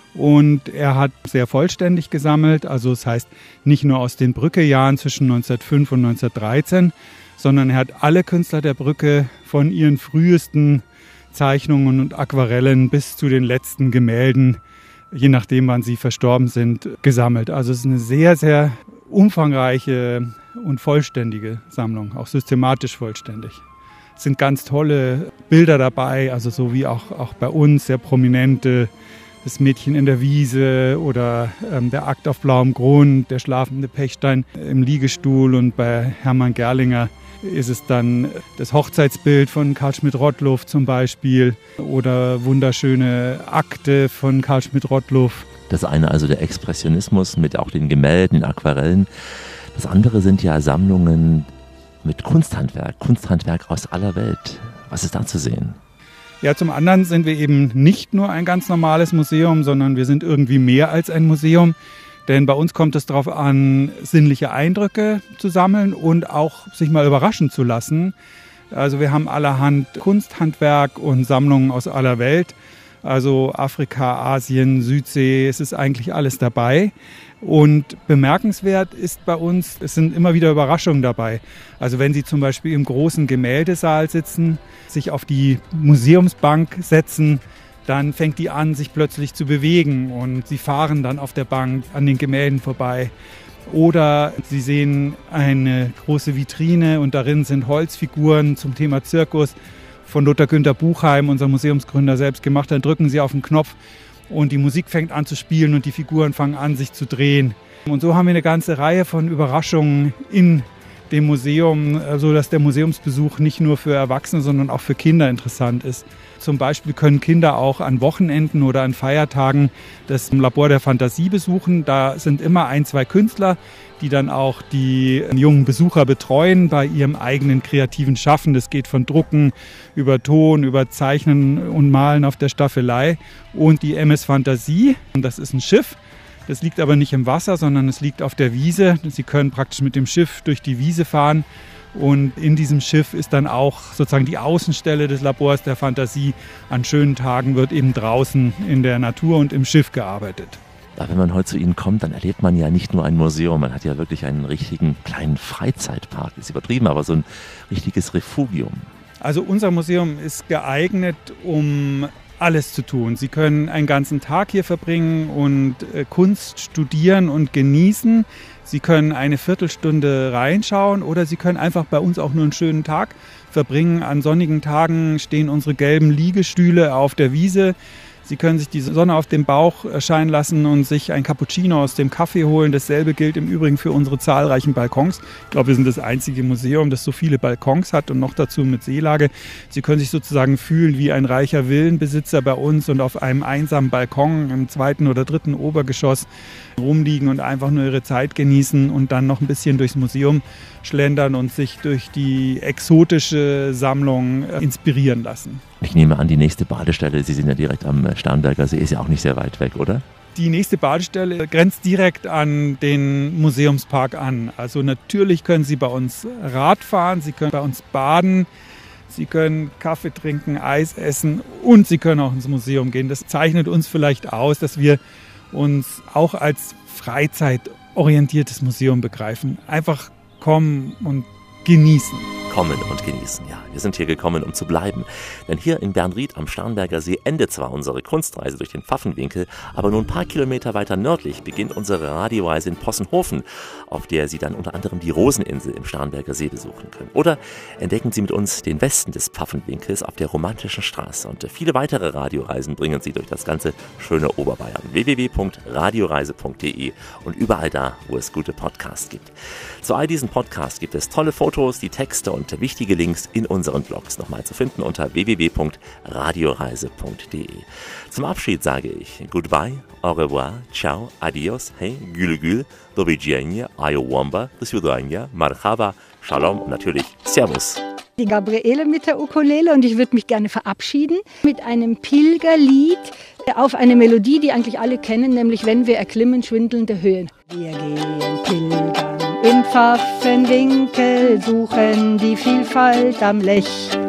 Und er hat sehr vollständig gesammelt, also das heißt nicht nur aus den Brücke-Jahren zwischen 1905 und 1913, sondern er hat alle Künstler der Brücke von ihren frühesten Zeichnungen und Aquarellen bis zu den letzten Gemälden, je nachdem wann sie verstorben sind, gesammelt. Also es ist eine sehr, sehr umfangreiche und vollständige Sammlung, auch systematisch vollständig. Es sind ganz tolle Bilder dabei, also so wie auch bei uns, sehr prominente, das Mädchen in der Wiese oder der Akt auf blauem Grund, der schlafende Pechstein im Liegestuhl, und bei Hermann Gerlinger ist es dann das Hochzeitsbild von Carl Schmidt-Rottluff zum Beispiel oder wunderschöne Akte von Carl Schmidt-Rottluff. Das eine also der Expressionismus mit auch den Gemälden, den Aquarellen. Das andere sind ja Sammlungen mit Kunsthandwerk aus aller Welt. Was ist da zu sehen? Ja, zum anderen sind wir eben nicht nur ein ganz normales Museum, sondern wir sind irgendwie mehr als ein Museum. Denn bei uns kommt es darauf an, sinnliche Eindrücke zu sammeln und auch sich mal überraschen zu lassen. Also wir haben allerhand Kunsthandwerk und Sammlungen aus aller Welt. Also Afrika, Asien, Südsee, es ist eigentlich alles dabei. Und bemerkenswert ist bei uns, es sind immer wieder Überraschungen dabei. Also wenn Sie zum Beispiel im großen Gemäldesaal sitzen, sich auf die Museumsbank setzen, dann fängt die an, sich plötzlich zu bewegen und Sie fahren dann auf der Bank an den Gemälden vorbei. Oder Sie sehen eine große Vitrine und darin sind Holzfiguren zum Thema Zirkus von Lothar Günther Buchheim, unser Museumsgründer, selbst gemacht. Dann drücken Sie auf den Knopf und die Musik fängt an zu spielen und die Figuren fangen an, sich zu drehen. Und so haben wir eine ganze Reihe von Überraschungen in dem Museum, sodass der Museumsbesuch nicht nur für Erwachsene, sondern auch für Kinder interessant ist. Zum Beispiel können Kinder auch an Wochenenden oder an Feiertagen das Labor der Fantasie besuchen. Da sind immer 1, 2 Künstler, die dann auch die jungen Besucher betreuen bei ihrem eigenen kreativen Schaffen. Das geht von Drucken über Ton, über Zeichnen und Malen auf der Staffelei. Und die MS Fantasie, das ist ein Schiff. Das liegt aber nicht im Wasser, sondern es liegt auf der Wiese. Sie können praktisch mit dem Schiff durch die Wiese fahren. Und in diesem Schiff ist dann auch sozusagen die Außenstelle des Labors der Fantasie. An schönen Tagen wird eben draußen in der Natur und im Schiff gearbeitet. Ja, wenn man heute zu Ihnen kommt, dann erlebt man ja nicht nur ein Museum, man hat ja wirklich einen richtigen kleinen Freizeitpark. Ist übertrieben, aber so ein richtiges Refugium. Also unser Museum ist geeignet, um alles zu tun. Sie können einen ganzen Tag hier verbringen und Kunst studieren und genießen. Sie können eine Viertelstunde reinschauen oder Sie können einfach bei uns auch nur einen schönen Tag verbringen. An sonnigen Tagen stehen unsere gelben Liegestühle auf der Wiese. Sie können sich die Sonne auf dem Bauch scheinen lassen und sich ein Cappuccino aus dem Kaffee holen. Dasselbe gilt im Übrigen für unsere zahlreichen Balkons. Ich glaube, wir sind das einzige Museum, das so viele Balkons hat und noch dazu mit Seelage. Sie können sich sozusagen fühlen wie ein reicher Villenbesitzer bei uns und auf einem einsamen Balkon im 2. oder 3. Obergeschoss rumliegen und einfach nur ihre Zeit genießen und dann noch ein bisschen durchs Museum schlendern und sich durch die exotische Sammlung inspirieren lassen. Ich nehme an, die nächste Badestelle, Sie sind ja direkt am Starnberger See, ist ja auch nicht sehr weit weg, oder? Die nächste Badestelle grenzt direkt an den Museumspark an. Also natürlich können Sie bei uns Rad fahren, Sie können bei uns baden, Sie können Kaffee trinken, Eis essen und Sie können auch ins Museum gehen. Das zeichnet uns vielleicht aus, dass wir uns auch als freizeitorientiertes Museum begreifen. Einfach kommen und genießen. Kommen und genießen, ja. Wir sind hier gekommen, um zu bleiben. Denn hier in Bernried am Starnberger See endet zwar unsere Kunstreise durch den Pfaffenwinkel, aber nur ein paar Kilometer weiter nördlich beginnt unsere Radioreise in Possenhofen, auf der Sie dann unter anderem die Roseninsel im Starnberger See besuchen können. Oder entdecken Sie mit uns den Westen des Pfaffenwinkels auf der Romantischen Straße. Und viele weitere Radioreisen bringen Sie durch das ganze schöne Oberbayern. www.radioreise.de und überall da, wo es gute Podcasts gibt. Zu all diesen Podcasts gibt es tolle Fotos, die Texte und wichtige Links in unseren Blogs nochmal zu finden unter www.radioreise.de. Zum Abschied sage ich Goodbye, au revoir, ciao, adios, hey, gül gül, do widzenia, ayowamba, do svidania, marhaba, shalom und natürlich Servus. Die Gabriele mit der Ukulele und ich würde mich gerne verabschieden mit einem Pilgerlied auf eine Melodie, die eigentlich alle kennen, nämlich Wenn wir erklimmen schwindelnde Höhen. Wir gehen pilgern in Pfaffenwinkel suchen die Vielfalt am Lech.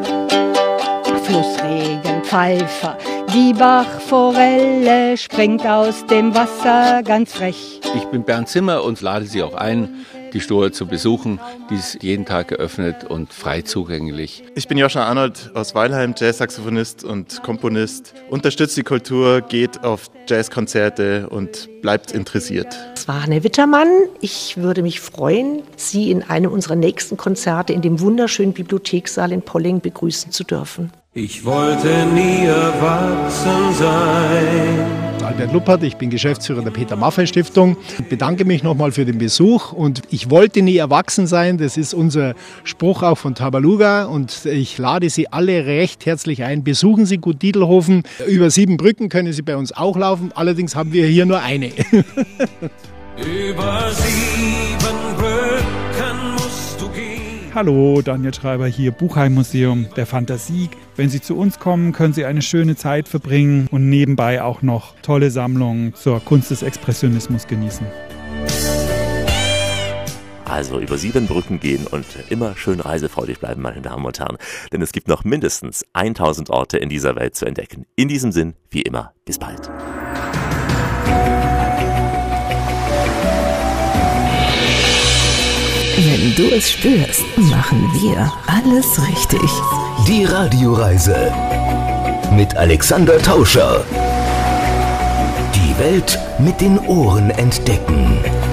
Flussregenpfeifer, die Bachforelle springt aus dem Wasser ganz frech. Ich bin Bernd Zimmer und lade Sie auch ein, die Stoa zu besuchen. Die ist jeden Tag geöffnet und frei zugänglich. Ich bin Joscha Arnold aus Weilheim, Jazzsaxophonist und Komponist. Unterstützt die Kultur, geht auf Jazzkonzerte und bleibt interessiert. Das war Hanne Wittermann. Ich würde mich freuen, Sie in einem unserer nächsten Konzerte in dem wunderschönen Bibliothekssaal in Polling begrüßen zu dürfen. Ich wollte nie erwachsen sein. Albert Luppert, ich bin Geschäftsführer der Peter-Maffay-Stiftung. Ich bedanke mich nochmal für den Besuch und ich wollte nie erwachsen sein. Das ist unser Spruch auch von Tabaluga und ich lade Sie alle recht herzlich ein. Besuchen Sie Gut Diedelhofen. Über 7 Brücken können Sie bei uns auch laufen. Allerdings haben wir hier nur eine. Über 7 Brücken musst du gehen. Hallo, Daniel Schreiber hier, Buchheim-Museum der Fantasie. Wenn Sie zu uns kommen, können Sie eine schöne Zeit verbringen und nebenbei auch noch tolle Sammlungen zur Kunst des Expressionismus genießen. Also über 7 Brücken gehen und immer schön reisefreudig bleiben, meine Damen und Herren. Denn es gibt noch mindestens 1000 Orte in dieser Welt zu entdecken. In diesem Sinn, wie immer, bis bald. Wenn du es spürst, machen wir alles richtig. Die Radioreise mit Alexander Tauscher. Die Welt mit den Ohren entdecken.